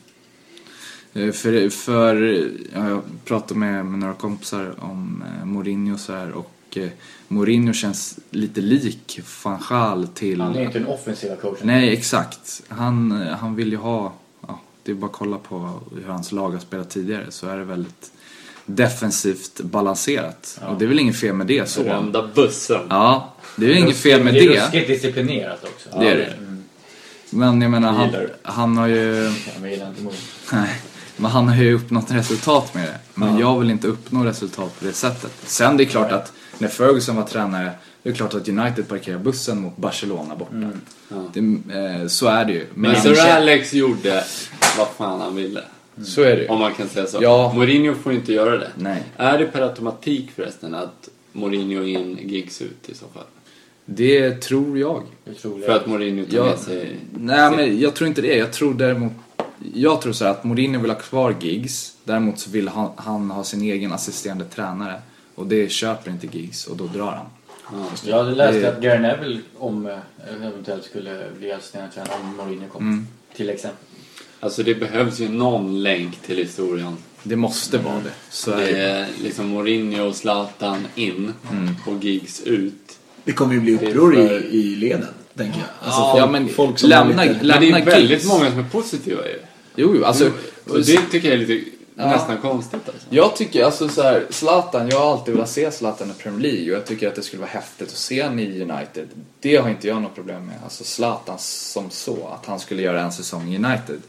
Jag pratade med några kompisar om Mourinho så här, och Mourinho känns lite lik Van Gaal till... Han är inte en offensiva coach. Nej, exakt. Han vill ju ha... Ja, det är bara att kolla på hur hans lag har spelat tidigare, så är det väldigt defensivt balanserat. Och det är väl inget fel med det. Så. Vända bussen. Ja, det är väl inget fel med det. Det är ruskigt disciplinerat också. Det är det. Men jag menar, han har ju... Men han har ju uppnått resultat med det. Men jag vill inte uppnå resultat på det sättet. Sen det är klart att när Ferguson var tränare, det är klart att United parkerar bussen mot Barcelona borta. Så är det ju. Men Sir Alex gjorde vad fan han ville. Så är det ju. Om man kan säga så. Ja. Mourinho får inte göra det. Nej. Är det per automatik förresten att Mourinho in Giggs ut i så fall? Det tror jag. För att Mourinho tar med sig... Nej, men jag tror inte det. Jag tror så här att Mourinho vill ha kvar Giggs. Däremot så vill han ha sin egen assisterande tränare. Och det köper inte Giggs, och då drar han. Jag hade läst att Gary Neville eventuellt skulle bli assisterande tränare om Mourinho kom. Till exempel. Alltså det behövs ju någon länk till historien. Det måste vara det. Så det är liksom Mourinho och Zlatan in och Giggs ut. Det kommer ju bli uppror i leden, tänker jag. Alltså men folk som lämna men det är väldigt många som är positiva ju. Jo, alltså... Och det tycker jag är lite nästan konstigt alltså. Jag tycker alltså så här, Zlatan, jag har alltid velat se Zlatan i Premier League, och jag tycker att det skulle vara häftigt att se han i United. Det har inte jag något problem med. Alltså Zlatan som så, att han skulle göra en säsong i United.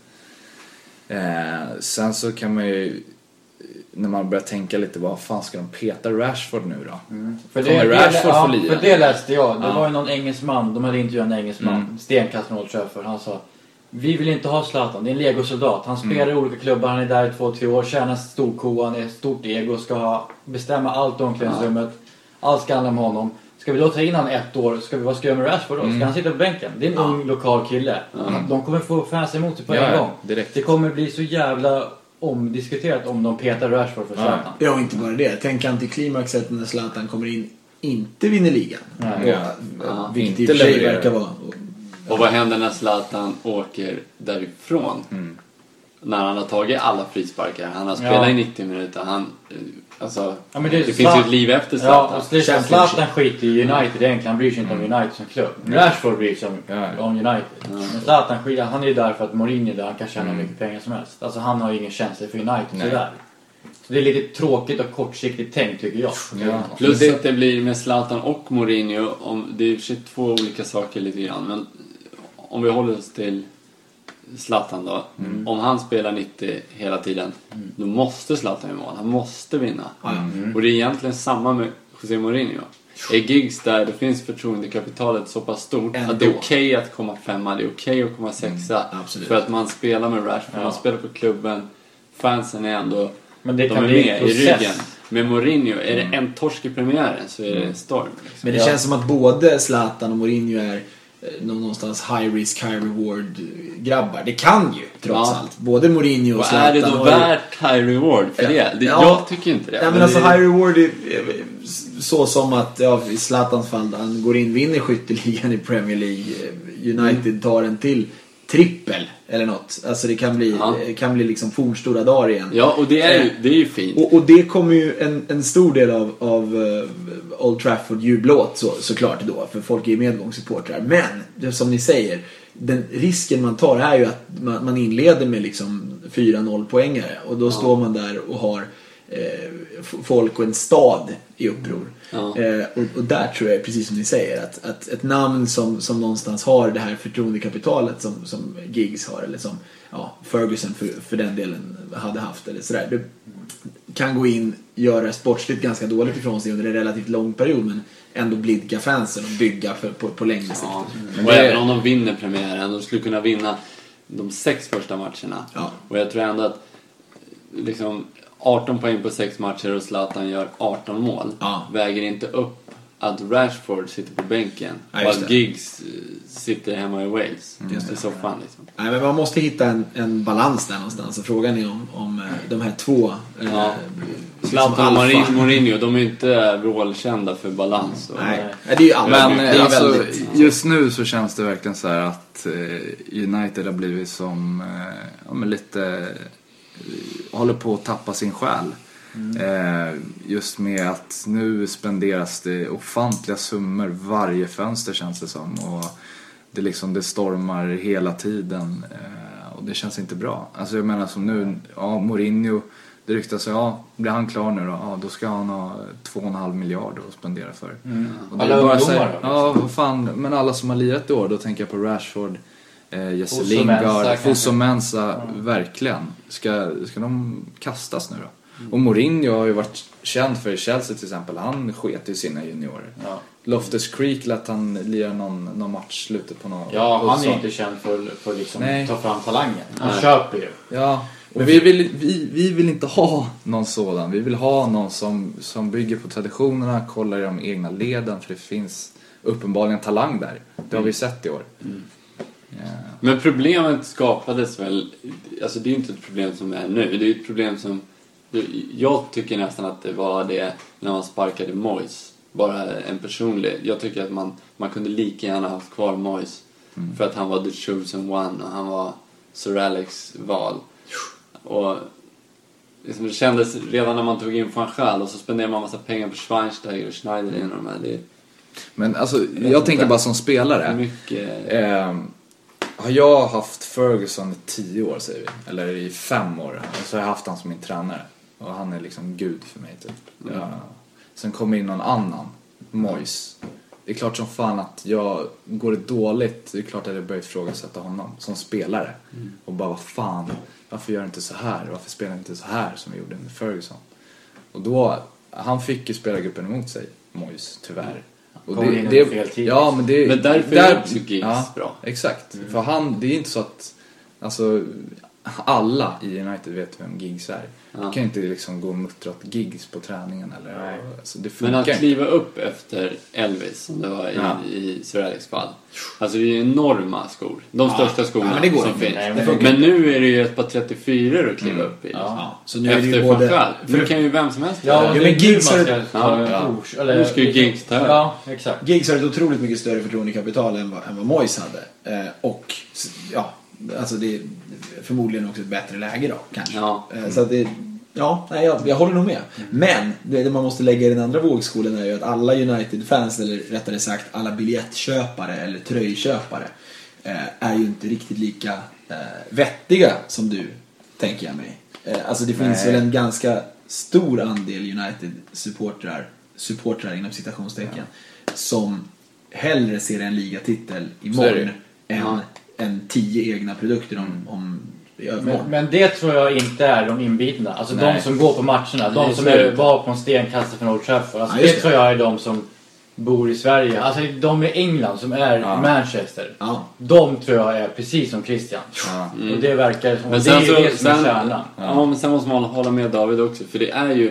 Sen så kan man ju, när man börjar tänka lite, vad fan ska de peta Rashford nu då? För det läste jag. Det var ju någon engelsman, de hade intervjuat en engelsman, stenkast från Old Trafford. Han sa, vi vill inte ha Zlatan, det är en legosoldat. Han spelar i olika klubbar, han är där i 2-3 år, tjänar storko, han är stort ego, ska bestämma allt om omklädningsrummet. Allt ska handla om honom. Ska vi då ta in han 1 år, vad ska vi göra med Rashford då? Ska han sitta på bänken? Det är en ung lokal kille. De kommer få fans emot sig på en gång. Direkt. Det kommer bli så jävla omdiskuterat om de petar Rashford för Zlatan. Ja, inte bara det. Tänk antiklimaxet när Zlatan kommer in, inte vinner ligan. Vilket i och för sig verkar vara. Och vad händer när Zlatan åker därifrån? När han har tagit alla frisparkar. Han har spelat i 90 minuter. Det finns ju ett liv efter Zlatan. Zlatan skiter i United egentligen. Han bryr sig inte om United som klubb. Rashford bryr sig om United. Men Zlatan skiter, han är ju där för att Mourinho där han kan tjäna mycket pengar som helst. Alltså han har ju ingen känsla för United sådär. Så det är lite tråkigt och kortsiktigt tänkt tycker jag. Plus att det blir med Zlatan och Mourinho, det är ju 22 olika saker lite grann. Men om vi håller oss till Zlatan då. Om han spelar 90 hela tiden, då måste Zlatan i mål. Han måste vinna. Och det är egentligen samma med José Mourinho. Är Giggs där, då finns förtroendekapitalet så pass stort att det är okej att komma 5, det är okej att komma 6. För att man spelar med Rashford, man spelar på klubben. Fansen är ändå, men det kan bli med i ryggen. Med Mourinho, är det en torsk i premiären så är det storm. Liksom. Men det känns som att både Zlatan och Mourinho är någonstans high risk, high reward grabbar. Det kan ju trots allt. Både Mourinho och Zlatan. Är det då värt high reward för det? Jag tycker inte det. Ja, men alltså high reward är så som att i Zlatans fall han går in, vinner skytteligan i Premier League. United tar en till trippel eller något. Alltså det kan bli liksom fornstora dagar igen. Ja, och det är ju fint. Och det kommer ju en stor del av Old Trafford jublåt såklart då, för folk är ju medgångssupportrar. Men det som ni säger, den risken man tar är ju att man inleder med liksom 4-0 poängare och då står man där och har folk och en stad i uppror. Och där tror jag, precis som ni säger, att ett namn som någonstans har det här förtroendekapitalet som Giggs har, eller som Ferguson för den delen hade haft eller sådär, det kan gå in, göra sportsligt ganska dåligt ifrån sig under en relativt lång period, men ändå blidka fansen och bygga på längre sikt. Och även om de vinner premiären, de skulle kunna vinna de 6 första matcherna. Och jag tror ändå att liksom 18 poäng på 6 matcher och Zlatan gör 18 mål väger inte upp att Rashford sitter på bänken och att Giggs sitter hemma i Wales i soffan liksom. Nej, men man måste hitta en balans där någonstans, och frågan är om de här två Zlatan och Mourinho, de är inte vrålkända för balans. Nej, det är ju men alltså, just nu så känns det verkligen så här att United har blivit som lite håller på att tappa sin själ. Just med att nu spenderas det ofantliga summor varje fönster, känns det som, och det stormar hela tiden, och det känns inte bra. Alltså jag menar som nu, Mourinho, det ryktas blir han klar nu då ska han ha 2,5 miljarder att spendera för. Och det är bara så, men alla som har lirat i år, då tänker jag på Rashford, Jesse Lingard, Fosu Mensah, verkligen. Ska de kastas nu då? Och Mourinho har ju varit känd för Chelsea till exempel. Han sket i sina juniorer. Loftus Creek lät han lira någon match slutet på någon. Ja, han är inte känd för liksom ta fram talangen. Han köper ju. Ja, och vi vill inte ha någon sådan. Vi vill ha någon som bygger på traditionerna, kollar i de egna leden, för det finns uppenbarligen talang där. Det har vi sett i år. Men problemet skapades väl, alltså det är ju inte ett problem som är nu, det är ett problem som jag tycker nästan att det var det när man sparkade Moyes, bara en personlig. Jag tycker att man kunde lika gärna haft kvar Moyes för att han var the chosen one och han var Sir Alex val. Och liksom det kändes redan när man tog in van Gaal och så spenderade man massa pengar på Schweinsteiger och Schneider in och de här. Men alltså jag tänker bara som spelare. Har jag haft Ferguson i 10 år, säger vi, eller i 5 år, så har jag haft han som min tränare, och han är liksom gud för mig typ. Sen kommer in någon annan, Moyes. Det är klart som fan att går det dåligt, det är klart att jag börjar ifrågasätta honom som spelare. Och bara, vad fan, varför gör det inte så här? Varför spelar det inte så här som vi gjorde med Ferguson? Och då, han fick ju spelargruppen emot sig, Moyes, tyvärr. Och men därför är också Giggs bra. Exakt. För det är inte så att alltså, alla i United vet vem Giggs är. Du kan inte liksom gå och muttra åt Giggs på träningen eller, alltså, det funkar. Men att kliva upp efter Elvis, som det var i Sir Alex fall. Alltså det är enorma skor. De största skorna som finns. Men nu är det ju ett par 34 att kliva upp i. Så nu är det efter både... För nu kan ju vem som helst. Men Giggs nu ska ju Giggs ta över. Exakt. Giggs har ett otroligt mycket större förtroendekapital än vad Moyes hade. Och alltså det är förmodligen också ett bättre läge då, kanske. Så att jag håller nog med. Men det man måste lägga i den andra vågskolan är ju att alla United-fans, eller rättare sagt alla biljettköpare eller tröjköpare, är ju inte riktigt lika vettiga som du, tänker jag mig. Alltså det finns väl en ganska stor andel United-supportrar inom citationstecken som hellre ser en ligatitel imorgon än 10 egna produkter om men det tror jag inte är de inbitna. Alltså de som går på matcherna, de som var på en stenkast från Old Trafford. Alltså det tror jag är de som bor i Sverige. Alltså de i England som är i Manchester. De tror jag är precis som Christian. Och det verkar som, men det är det som är kärnan. Men sen måste man hålla med David också, för det är ju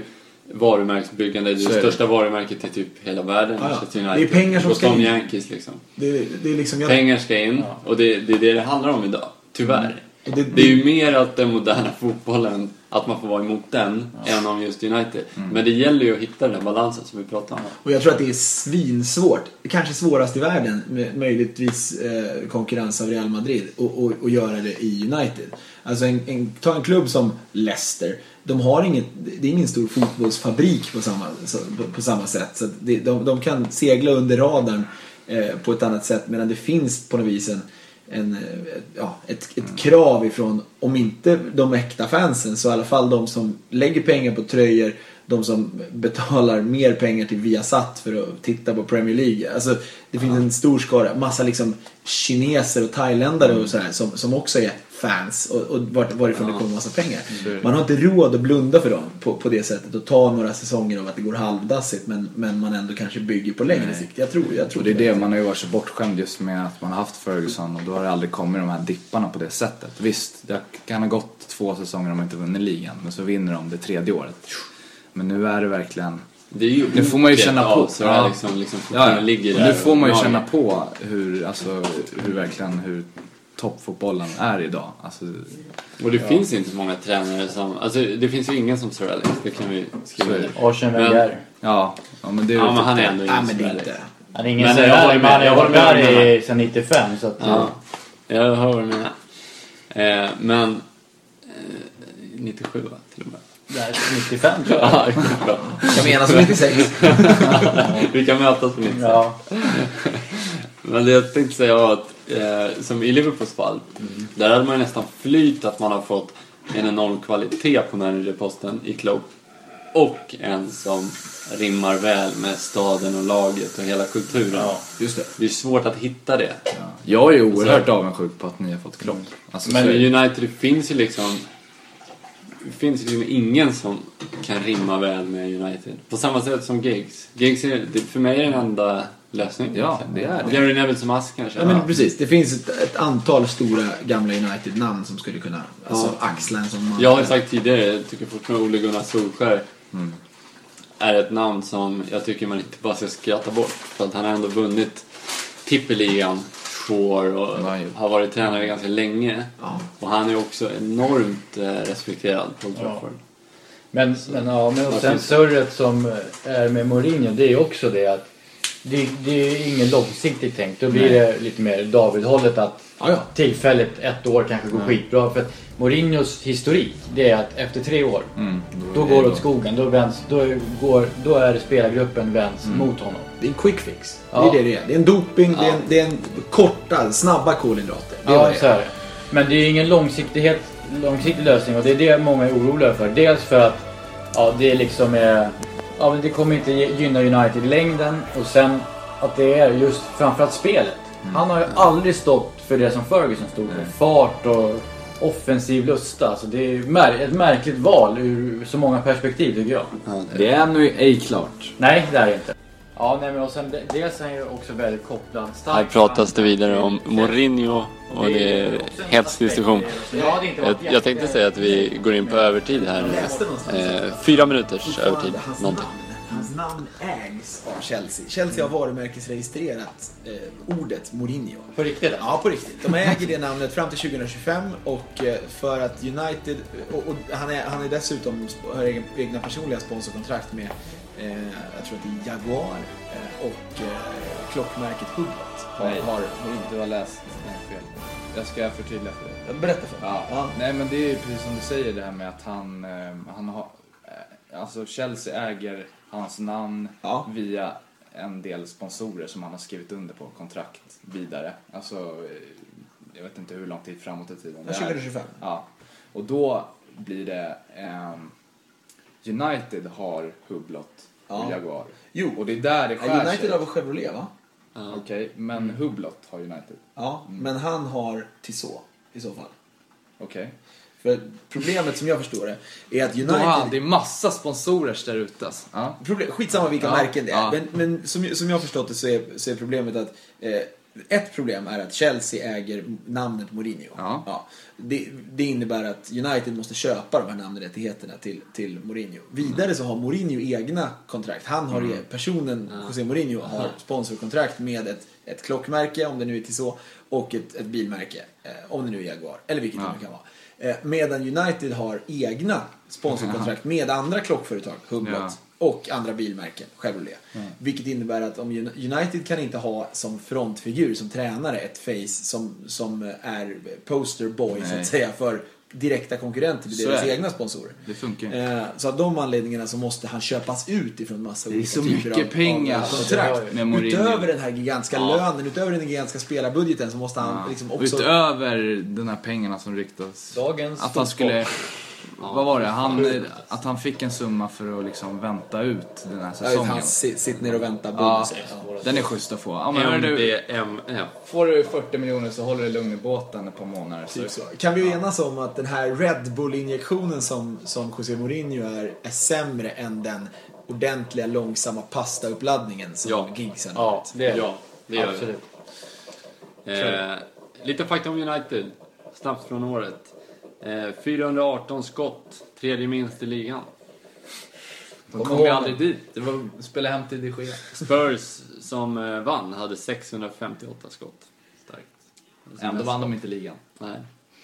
varumärksbyggande. Det är det största varumärket i typ hela världen. Det är pengar som ska in. Yankees, liksom. Det är liksom pengar ska in. Och det är det handlar om idag. Tyvärr. Det är ju mer att den moderna fotbollen, att man får vara emot den än om just United. Men det gäller ju att hitta den balansen som vi pratar om. Och jag tror att det är svinsvårt. Kanske svårast i världen, möjligtvis konkurrens av Real Madrid, och göra det i United. Alltså ta en klubb som Leicester. De har det är ingen stor fotbollsfabrik på samma sätt. Så de kan segla under radarn på ett annat sätt, medan det finns på något vis ett krav ifrån, om inte de äkta fansen, så i alla fall de som lägger pengar på tröjor, de som betalar mer pengar till Viasat för att titta på Premier League. Alltså det finns en stor skara, massa liksom kineser och thailändare och sådär som också är fans, och varifrån det kommer massa pengar. Man har inte råd att blunda för dem på det sättet och ta några säsonger av att det går halvdassigt, men man ändå kanske bygger på längre sikt. Jag tror och det är det man har ju varit så bortskämd just med att man har haft Ferguson, och då har det aldrig kommit de här dipparna på det sättet. Visst, det kan ha gått 2 säsonger om man inte vunnit ligan, men så vinner de det 3:e året. Men nu är det verkligen, det är ju nu får man ju känna på ligger där. Nu får man ju känna på hur toppfotbollen är idag. Alltså, och det finns inte så många tränare som, alltså det finns ju ingen som Sir Alex, det kan vi skriva i. Arsene Wenger. Ja, men det är men han är ändå ingen Sir Alex. Han är ingen Sir Alex, men jag har varit med sedan 95 så att jag hör med. Men 97 till och med. Nej, 95 tror jag. Jag menar som 96. Vi kan mötas på 96. Ja. Men det jag tänkte säga var att som i Liverpools fall, där hade man nästan flyt att man har fått en enorm kvalitet på managerposten i Klopp, och en som rimmar väl med staden och laget och hela kulturen. Ja, just det. Det är svårt att hitta det. Ja. Jag är oerhört avundsjuk på att ni har fått Klopp. Alltså, men i United finns ju ingen som kan rimma väl med United. På samma sätt som Giggs. Giggs är för mig den enda lösningen. Ja, det är det. Gary Neville som Ask kanske. Ja, men precis. Det finns ett antal stora gamla United-namn som skulle kunna axla en som man. Jag har sagt tidigare, jag tycker fortfarande Ole Gunnar Solskjær är ett namn som jag tycker man inte bara ska skratta bort. För att han har ändå vunnit tippeligan och har varit tränare ganska länge. Ja. Och han är också enormt respekterad på Trafford. Men sen surret som är med Mourinho, det är också det att det är ingen långsiktigt tänkt. Då blir det lite mer David-hållet att tillfället ett år kanske går skitbra. För att Mourinhos historik, det är att efter 3 år då går det åt skogen. Då är det spelargruppen vänds mot honom. Det är en quick fix. Ja. Det är det. Det är en doping, det är en korta, snabba kolhydrater. Så är det. Men det är ingen långsiktig lösning, och det är det många är oroliga för. Dels för att det liksom är det kommer inte gynna United i längden, och sen att det är just framförallt spelet. Han har ju aldrig stått för det som Ferguson stod för. Fart och offensiv lusta. Alltså det är ett märkligt val ur så många perspektiv, tycker jag. Det är ännu ej klart. Nej, det är det inte. Och sen dels är ju också väldigt kopplad. Här pratas det vidare om Mourinho, och det är hets diskussion. Jag tänkte säga att vi går in på övertid här. 4 minuters övertid. Hans namn ägs av Chelsea. Chelsea har varumärkesregistrerat ordet Mourinho. På riktigt? Ja, på riktigt. De äger det namnet fram till 2025, och för att United, och han är dessutom har egna personliga sponsorkontrakt med jag tror att det är Jaguar och klockmärket Hublot. Nej, du har läst fel. Jag ska förtydliga för dig. Berätta för mig. Ja. Nej, men det är precis som du säger, det här med att han har, alltså Chelsea äger hans namn via en del sponsorer som han har skrivit under på kontrakt vidare. Alltså, jag vet inte hur lång tid framåt i tiden. 2025. Ja. Och då blir det United har Hublot och Jaguar. Jo. Och det är där det skär sig. United har Chevrolet, va? Okej, men Hublot har United. Ja, men han har Tissot i så fall. Okej. För problemet som jag förstår det är att United... det är massa sponsorer där ute. Skitsamma vilka märken det är. Men som jag förstått det så är problemet att ett problem är att Chelsea äger namnet Mourinho. Ja. Det innebär att United måste köpa de här namnrättigheterna till Mourinho. Vidare så har Mourinho egna kontrakt. Han har personen, José Mourinho, har sponsorkontrakt med ett klockmärke, om det nu är till så, och ett bilmärke, om det nu är Jaguar, eller vilket det kan vara. Medan United har egna sponsorkontrakt med andra klockföretag, Hublot, och andra bilmärken, Chevrolet. Vilket innebär att om United kan inte ha som frontfigur, som tränare, ett face som är posterboy så att säga för direkta konkurrenter till deras egna sponsorer. Det funkar. Så av de anledningarna så måste han köpas ut ifrån massa olika typer av... Det är så mycket pengar kontrakt. Utöver den här gigantiska lönen, utöver den gigantiska spelarbudgeten, så måste han liksom också... Utöver den här pengarna som ryktas. Att han skulle... Vad var det? Att han fick en summa för att liksom vänta ut den här säsongen. Han sitter ner och väntar. Den är schysst att få. Får du 40 miljoner så håller du lugn i båten ett par månader. Så. Kan vi enas om att den här Red Bull-injektionen som José Mourinho är sämre än den ordentliga, långsamma pastauppladdningen som Giggsen har? Ja, det är det. Absolut. Lite fakta om United. Snabbt från året. 418 skott, tredje minst i ligan. De kom ju aldrig dit. Det var spela hem till de Gea. Spurs som vann hade 658 skott. Starkt. Ändå vann de inte ligan. Nej.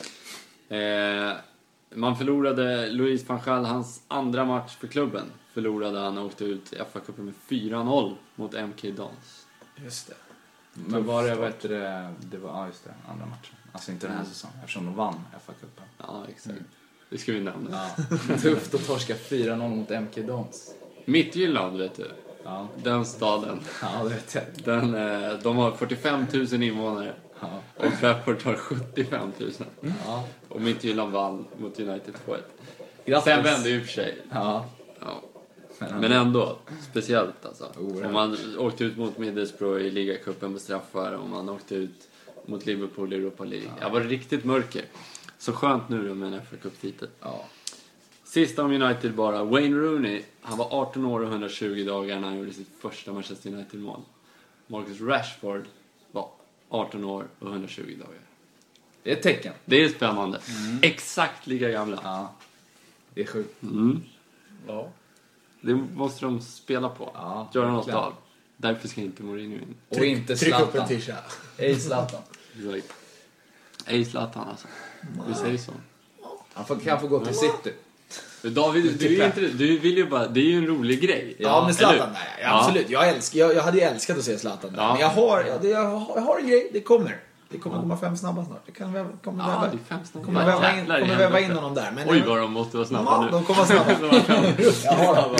Man förlorade Louis van Gaal, hans andra match för klubben. Förlorade han och åkte ut i FA-cupen med 4-0 mot MK Dons. Just det. Men var det var just det, andra matchen. Alltså inte den här säsongen, eftersom de vann FA-cupen. Ja, exakt. Det ska vi nämna. Tufft att torska 4-0 mot MK Dons. Midtjylland, vet du. Ja. Den staden. Ja, det vet jag. De har 45 000 invånare. Ja. Och Trafford har 75 000. Ja. Och Midtjylland vann mot United 2-1. Sen vände ju för sig. Ja. Men ändå, speciellt alltså. Om man åkte ut mot Middlesbrough i ligacupen med straffar, om man åkte ut mot Liverpool i Europa League. Jag var riktigt mörker. Så skönt nu då med en FA-cup-titel. Ja. Sista om United bara. Wayne Rooney, han var 18 år och 120 dagar när han gjorde sitt första Manchester United-mål. Marcus Rashford var 18 år och 120 dagar. Det är ett tecken. Det är spännande. Exakt lika gamla. Ja. Det är sjukt. Ja. Det måste de spela på. Ja, göra något av. Därför ska inte Mourinho in. Och inte Zlatan. Ej Zlatan. Ej Zlatan alltså. Vi säger så. Han kan få gå till City. David, du vill ju bara, det är ju en rolig grej. Ja, men Zlatan, nej, absolut. Jag hade ju älskat att se Zlatan där. Men jag har en grej, det kommer komma 5 snabba snart. Det kommer väva in honom där. Men oj, vad de måste vara snabba nu. De kommer snabba.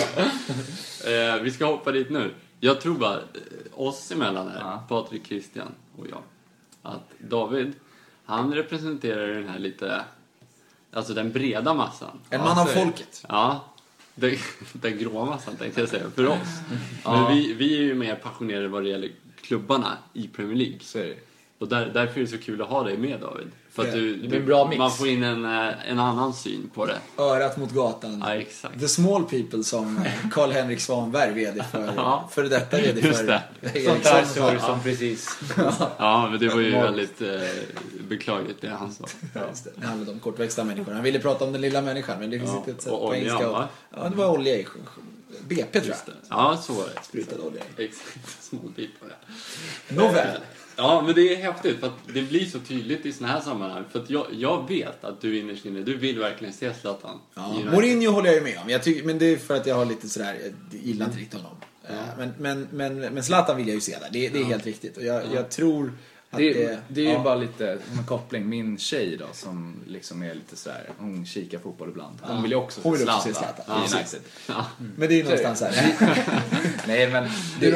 Vi ska hoppa dit nu. Jag tror bara oss emellan här, Patrik, Christian och jag, att David, han representerar den här lite, alltså den breda massan. En man av folket. Ja, den grå massan tänkte jag säga, för oss. Men vi är ju mer passionerade vad det gäller klubbarna i Premier League. Så är det. Och därför är det så kul att ha dig med, David. För att det blir en bra mix. Man får in en annan syn på det. Örat mot gatan. Ja, exakt. The small people som Carl-Henrik Svanberg, vd för detta vd för. Just det. Sånt där står som precis. Ja, men det var ju väldigt beklagligt det han sa. Det handlade om kortväxta människor. Han ville prata om den lilla människan, men det finns inte ett sätt på engelska. Ja, det var olja i BP, tror jag. Ja, så var det. Sprutad olja. Exakt, small people. Nåväl. Ja, men det är häftigt för att det blir så tydligt i såna här sammanhang. För att jag vet att du innerst inne, du vill verkligen se Zlatan. Ja, Mourinho håller jag ju med om. Men det är för att jag har lite sådär, jag gillar inte riktigt honom. Men Zlatan vill jag ju se där. Det är helt riktigt. Och jag tror att det är ju bara lite en koppling. Min tjej då, som liksom är lite sådär, hon kikar fotboll ibland. Hon vill ju också se Zlatan. Men det är ju någonstans här. Nej, men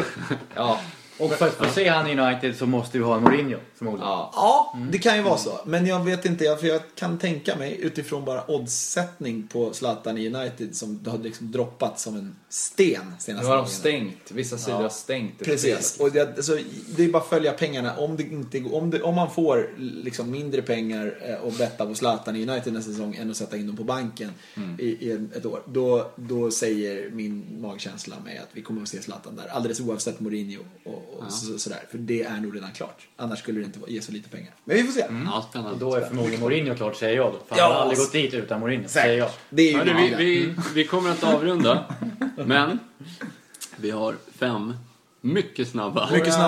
och för att se han i United så måste vi ha en Mourinho förmodligen. Ja, det kan ju vara så. Men jag vet inte, för jag kan tänka mig utifrån bara oddsättning på Zlatan i United som det har liksom droppat som en sten senaste. Nu har de stängt, vissa sidor har stängt. Precis, och det är bara att följa pengarna. Om man får liksom mindre pengar och betta på Zlatan i United nästa säsong än att sätta in dem på banken i ett år, då säger min magkänsla med att vi kommer att se Zlatan där, alldeles oavsett Mourinho och sådär. För det är nog redan klart. Annars skulle det inte ge så lite pengar. Men vi får se. Ja, spännande. Då är förmodligen Mourinho klart, säger jag då. För han har aldrig gått dit utan Mourinho, säger jag. Det är ju vi kommer att avrunda. Men vi har 5 mycket snabba.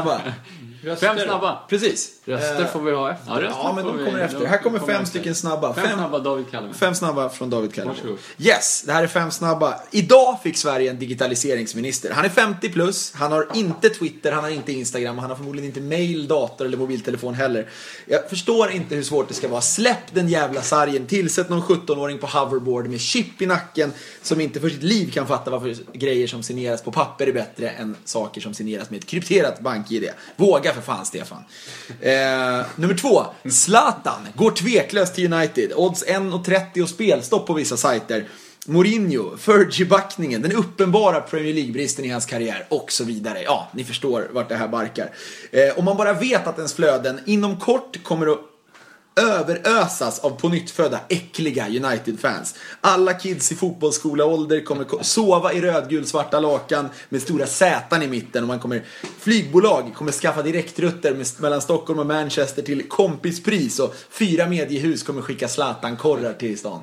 5 snabba. Precis. Röster får vi ha efter. Ja, men de kommer efter. Här kommer 5 stycken snabba. 5 snabba David Kallemor. 5 snabba från David Kallemor. Varsågod. Yes, det här är 5 snabba. Idag fick Sverige en digitaliseringsminister. Han är 50 plus, han har inte Twitter, han har inte Instagram, han har förmodligen inte mail, dator eller mobiltelefon heller. Jag förstår inte hur svårt det ska vara. Släpp den jävla sargen, tillsätt någon 17-åring på hoverboard med chip i nacken som inte för sitt liv kan fatta varför grejer som signeras på papper är bättre än saker som signeras med ett krypterat bank-ID. Våga för fan, Stefan. Nummer 2. Zlatan går tveklöst till United. Odds 1,30 och spelstopp på vissa sajter. Mourinho, Fergie-backningen, den uppenbara Premier League-bristen i hans karriär och så vidare. Ja, ni förstår vart det här barkar. Om man bara vet att ens flöden inom kort kommer att överösas av pånyttfödda äckliga United-fans. Alla kids i fotbollsskola-ålder kommer sova i rödgul svarta lakan med stora sätan i mitten, och flygbolag kommer skaffa direktrutter mellan Stockholm och Manchester till kompispris, och 4 mediehus kommer skicka Zlatan-korrar till stan.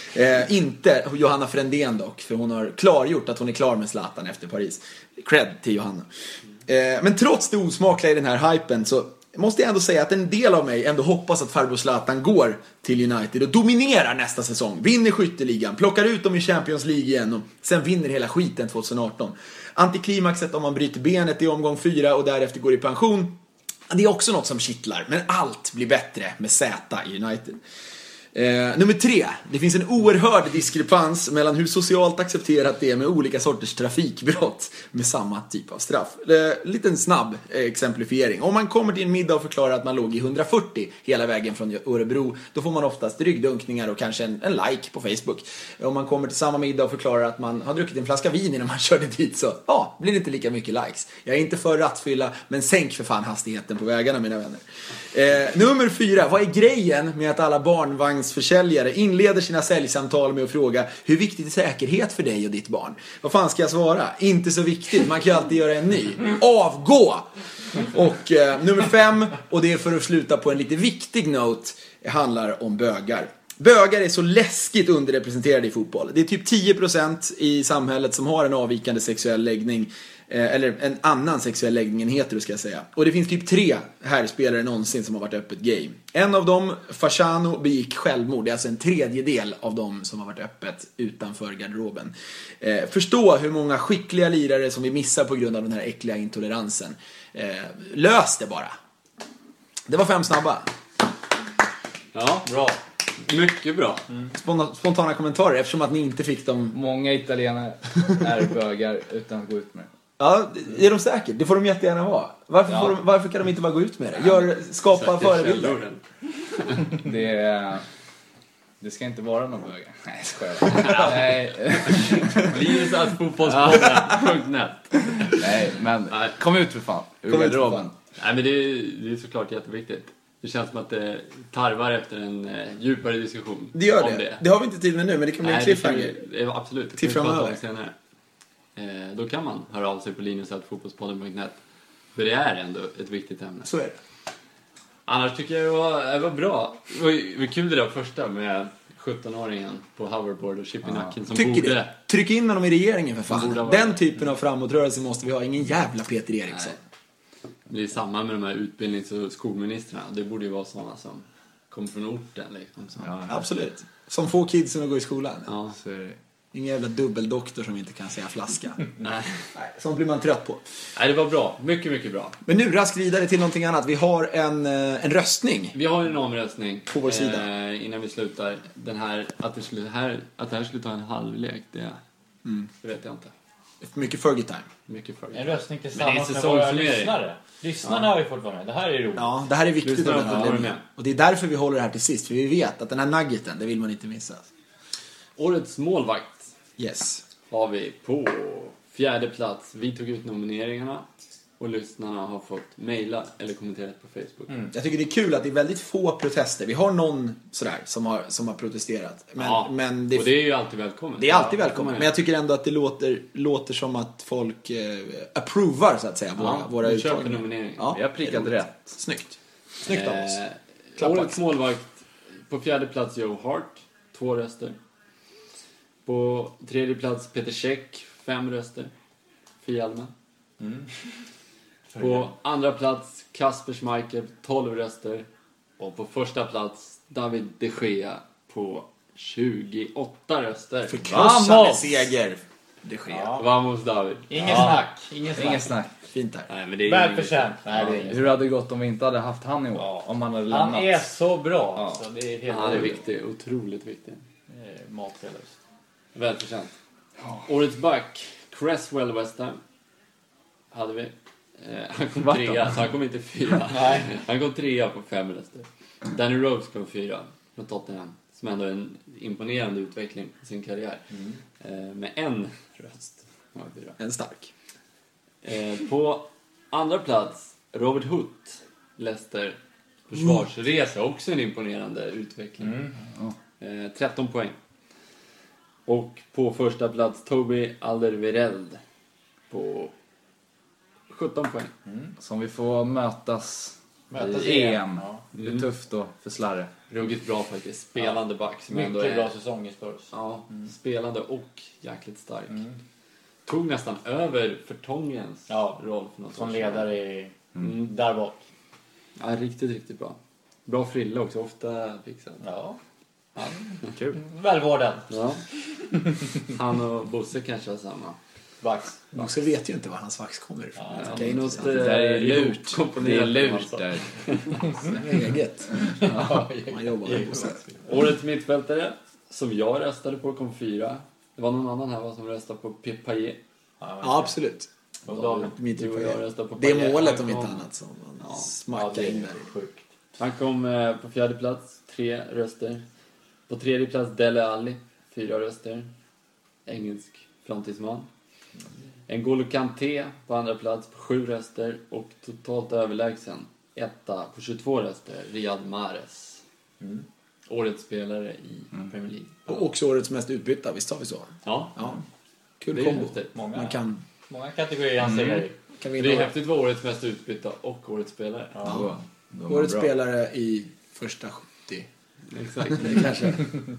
Inte Johanna Frändén dock, för hon har klargjort att hon är klar med Zlatan efter Paris. Cred till Johanna. Men trots det osmakliga i den här hypen så måste jag ändå säga att en del av mig ändå hoppas att farbror Zlatan går till United och dominerar nästa säsong. Vinner skytteligan, plockar ut dem i Champions League igen och sen vinner hela skiten 2018. Antiklimaxet om man bryter benet i omgång 4 och därefter går i pension. Det är också något som kittlar, men allt blir bättre med Z i United. Nummer 3. Det finns en oerhörd diskrepans mellan hur socialt accepterat det är med olika sorters trafikbrott med samma typ av straff. Liten snabb exemplifiering. Om man kommer till en middag och förklarar att man låg i 140 hela vägen från Örebro, då får man oftast ryggdunkningar och kanske en like på Facebook. Om man kommer till samma middag och förklarar att man har druckit en flaska vin innan man körde dit, så blir det inte lika mycket likes. Jag är inte för rattfylla, men sänk för fan hastigheten på vägarna, mina vänner. Nummer 4. Vad är grejen med att alla barnvagnsförsäljare inleder sina säljsamtal med att fråga: hur viktigt är säkerhet för dig och ditt barn? Vad fan ska jag svara? Inte så viktigt, man kan ju alltid göra en ny. Avgå! Och nummer 5, och det är för att sluta på en lite viktig note, handlar om bögar. Bögar är så läskigt underrepresenterade i fotboll. Det är typ 10% i samhället som har en avvikande sexuell läggning, eller en annan sexuell läggning än hetero, ska jag säga. Och det finns typ 3 herrspelare någonsin som har varit öppet gay. En av dem, Fasciano, begick självmord. Det är alltså en tredjedel av dem som har varit öppet utanför garderoben. Förstå hur många skickliga lirare som vi missar på grund av den här äckliga intoleransen. Lös det bara. Det var 5 snabba. Ja, bra. Mycket bra. Spontana kommentarer, eftersom att ni inte fick dem. Många italienare är bögar utan att gå ut med det. Ja, är de säkert? Det får de jättegärna vara. Varför kan de inte bara gå ut med det? Skapa förebilder. Det ska inte vara någon bögar. Nej, skojar. Nej. Livesatsfotbollspodden.net. Nej, men kom ut för fan. Kom ut för fan. Nej, men det är såklart jätteviktigt. Det känns som att det tarvar efter en djupare diskussion. Det gör det. Det har vi inte tid med nu, men det kan bli en cliffhanger. Absolut. Till framöver. Då kan man höra av sig på livesatsfotbollspodden.net. För det är ändå ett viktigt ämne. Så är det. Annars tycker jag det var bra. Det var kul det där första med 17-åringen på hoverboard och chip i nacken som tycker borde... det. Tryck in honom i regeringen för fan. Den typen av framåtrörelse måste vi ha. Ingen jävla Peter Eriksson. Nej. Det är samma med de här utbildnings- och skolministrarna. Det borde ju vara sådana som kommer från orten liksom. Ja, absolut. Som få kids som går i skolan. Ja, så är det. Ingen jävla dubbeldoktor som inte kan säga flaska. Nej. Sånt blir man trött på. Nej, det var bra. Mycket, mycket bra. Men nu raskt vidare till någonting annat. Vi har en röstning. Vi har en omröstning på vår sida. Innan vi slutar. Den här, att det här skulle ta en halvlek, det vet jag inte. Mycket Fergie-time. Mycket Fergie. En röstning tillsammans med våra lyssnare. Lyssnarna har ju fått vara med. Det här är roligt. Ja, det här är viktigt. Och det är därför vi håller det här till sist. För vi vet att den här nuggeten, det vill man inte missa. Årets målvakt. Yes. Har vi på 4:e plats. Vi tog ut nomineringarna. och lyssnarna har fått mejla eller kommentera på Facebook. Jag tycker det är kul att det är väldigt få protester. Vi har någon sådär som har protesterat. Men och det är ju alltid välkommet. Det är alltid välkommet. Men jag tycker ändå att det låter som att folk approvar så att säga våra uttagningar. Ja, vi har prickat rätt. Snyggt av oss. Årets målvakt på 4:e plats Joe Hart, 2 röster. På 3:e plats Peter Käck, 5 röster. Fialmen. På 2:a plats Kasper Schmeichel, 12 röster. Och på 1:a plats David de Gea på 28 röster. Förkrossande seger. De Gea. Vamos David. Ingen snack. Fint där. Nej, men det är välförtjänt. Hur hade det gått om vi inte hade haft han i år? Om han hade lämnat. Han är så bra. Så det är helt han är viktig, otroligt viktig. Matfälles. Välförtjänt. Årets back Cresswell West Ham hade vi. Han kom 3, så han kom inte 4. Han kom 3 på 5 röster. Danny Rose kom 4 med Tottenham, som ändå är en imponerande utveckling i sin karriär. Med 1 röst. En stark. På 2:a plats Robert Hutt, Leicester försvarsresa, också en imponerande utveckling. 13 poäng. Och på 1:a plats Toby Alderweireld på 17 poäng. Som vi får mötas i EM. Det är tufft då för Slarre. Ruggigt bra faktiskt. Spelande back som mycket ändå är bra säsong i Spurs. Ja, spelande och jäkligt stark. Tog nästan över Vertongens roll för något som ledare där bak. Ja, riktigt bra. Bra frilla också, ofta fixad. Ja. Kul. Välvårdad. Ja. Han och Bosse kanske har samma. Vax. Bosse vet ju inte var hans vax kommer ifrån. Det är något det är lurt. Det är lurt där. Eget. Man jobbar med Bosse. Årets mittfältare som jag röstade på kom 4. Det var någon annan här som röstade på Payet. Ja, absolut. Det är målet om inte annat som man smackar in där. Han kom på 4:e plats, 3 röster. På 3:e plats Dele Alli, 4 röster. Engelsk framtidsman. N'Golo Kanté på 2:a plats på 7 röster. Och totalt överlägsen 1:a på 22 röster, Riyad Mahrez. Årets spelare i Premier League. Och också årets mest utbytta, visst har vi så? Ja. Kul kombo. Många kategorier han säger. Det är häftigt att vara årets mest utbytta och årets spelare. Ja. Årets spelare i första 70. Exakt. Kanske.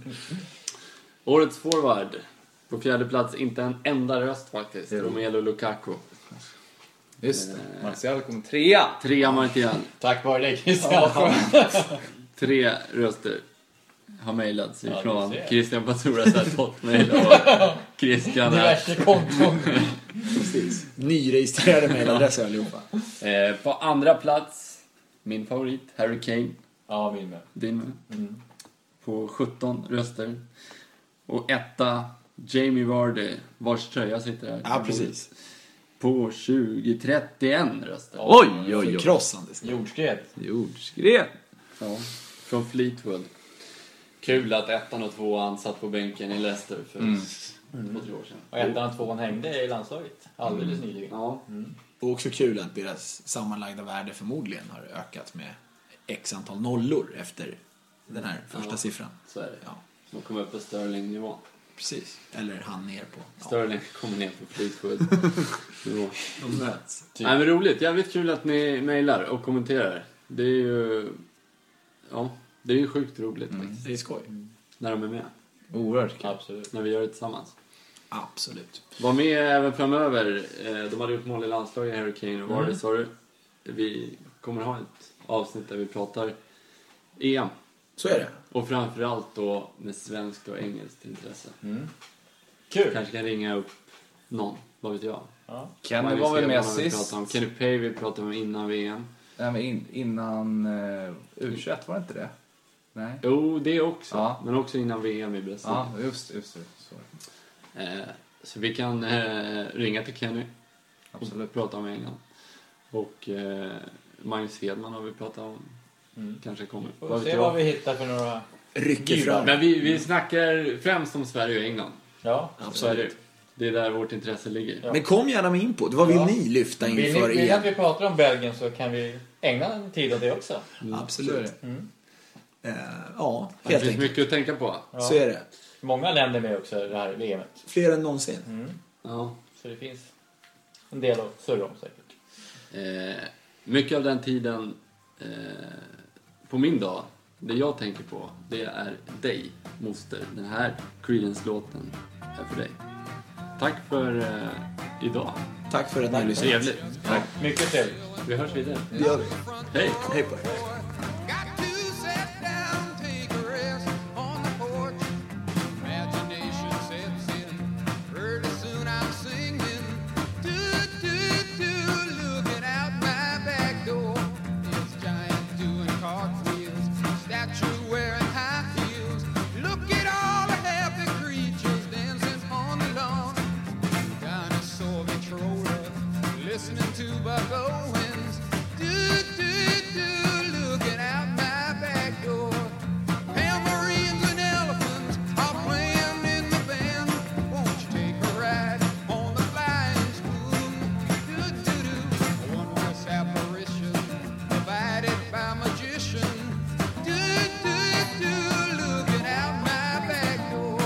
Årets forward. På 4:e plats inte en enda röst faktiskt. Romelu Lukaku. Just det. Martial kom 3. 3 Martial. Tack vare dig Christian. 3 röster har mejlats ifrån Christian Paturas hotmail och Christian diverse konton. Precis. Nyregistrerade mejladresser allihopa. På 2:a plats min favorit Harry Kane. Ja, min med. Din med. På 17 röster. Och 1:a Jamie Vardy, vars tröja sitter här. Ja, precis. På 20-31 röster. Oj. Krossande. Jordskred. Ja, från Fleetwood. Kul att 1:an och 2:an satt på bänken i Leicester för 2 år sedan. Och 1:an och 2:an hängde i landslaget alldeles nyligen. Ja. Och också kul att deras sammanlagda värde förmodligen har ökat med x antal nollor efter den här första siffran. Så är det. Ja. De kommer upp på Sterling-nivå. Precis. Eller han ner på. Sterling kommer ner på Fleetwood. De möts. Nej, men roligt. Jävligt kul att ni mejlar och kommenterar. Det är ju... Ja, det är ju sjukt roligt faktiskt. Det är skoj. När de är med. Oerhört kul. Absolut. När vi gör det tillsammans. Absolut. Var med även framöver. De hade gjort mål i landslaget, Harry Kane och Vardy, sa du. Vi kommer ha ett avsnitt där vi pratar EM. Så är det. Och framförallt då med svenskt och engelskt intresse. Kul. Kanske kan ringa upp någon, vad vet jag. Ja. Kenny var väl med sist. Kenny Pay vi pratade om innan VM. Nej, men innan U21 var det inte det? Nej. Jo, det också. Ja. Men också innan VM i Brasilien. Ja, just det. Så vi kan ringa till Kenny. Absolut. Och prata om England. Och Magnus Hedman har vi pratat om. Kanske kommer. Får se vad vi hittar för några rycker fram. Men vi snackar främst om Sverige och England. Ja, absolut. Det är där vårt intresse ligger. Ja. Men kom gärna med input. Vad vill ni lyfta inför Vill att vi pratar om Belgien så kan vi ägna en tid åt det också. Absolut. Det finns mycket att tänka på. Ja. Så är det. Många länder med också det här VMet. Fler än någonsin. Ja. Så det finns en del att surra om säkert. Mycket av den tiden på min dag, det jag tänker på, det är dig, moster. Den här Creedence-låten är för dig. Tack för idag. Tack för att ni lyssnade. Trevligt. Tack. Mycket trevligt. Vi hörs vidare. Det gör vi. Hej. Hej på er. Listening to Buck Owens, looking out my back door. Tambourines and elephants are playing in the band. Won't you take a ride on the flying spoon? A wondrous apparition provided by magician. Looking out my back door.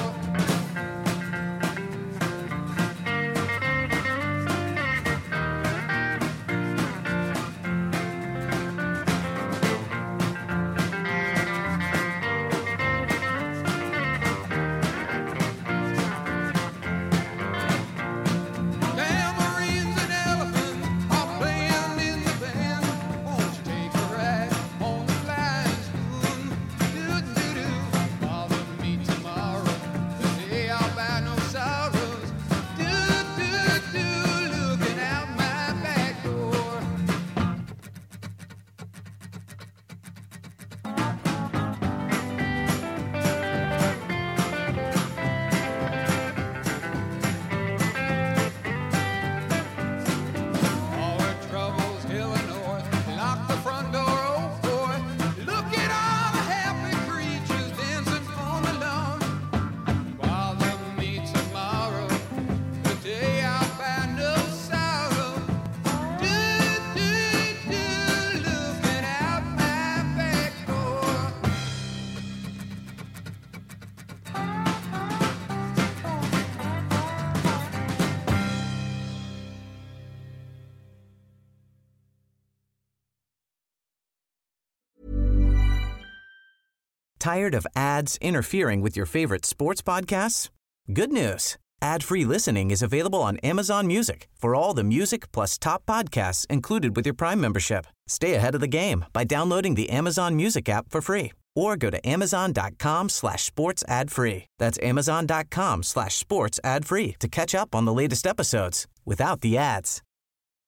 Tired of ads interfering with your favorite sports podcasts? Good news. Ad-free listening is available on Amazon Music for all the music plus top podcasts included with your Prime membership. Stay ahead of the game by downloading the Amazon Music app for free or go to amazon.com/sports ad free. That's amazon.com/sports ad free to catch up on the latest episodes without the ads.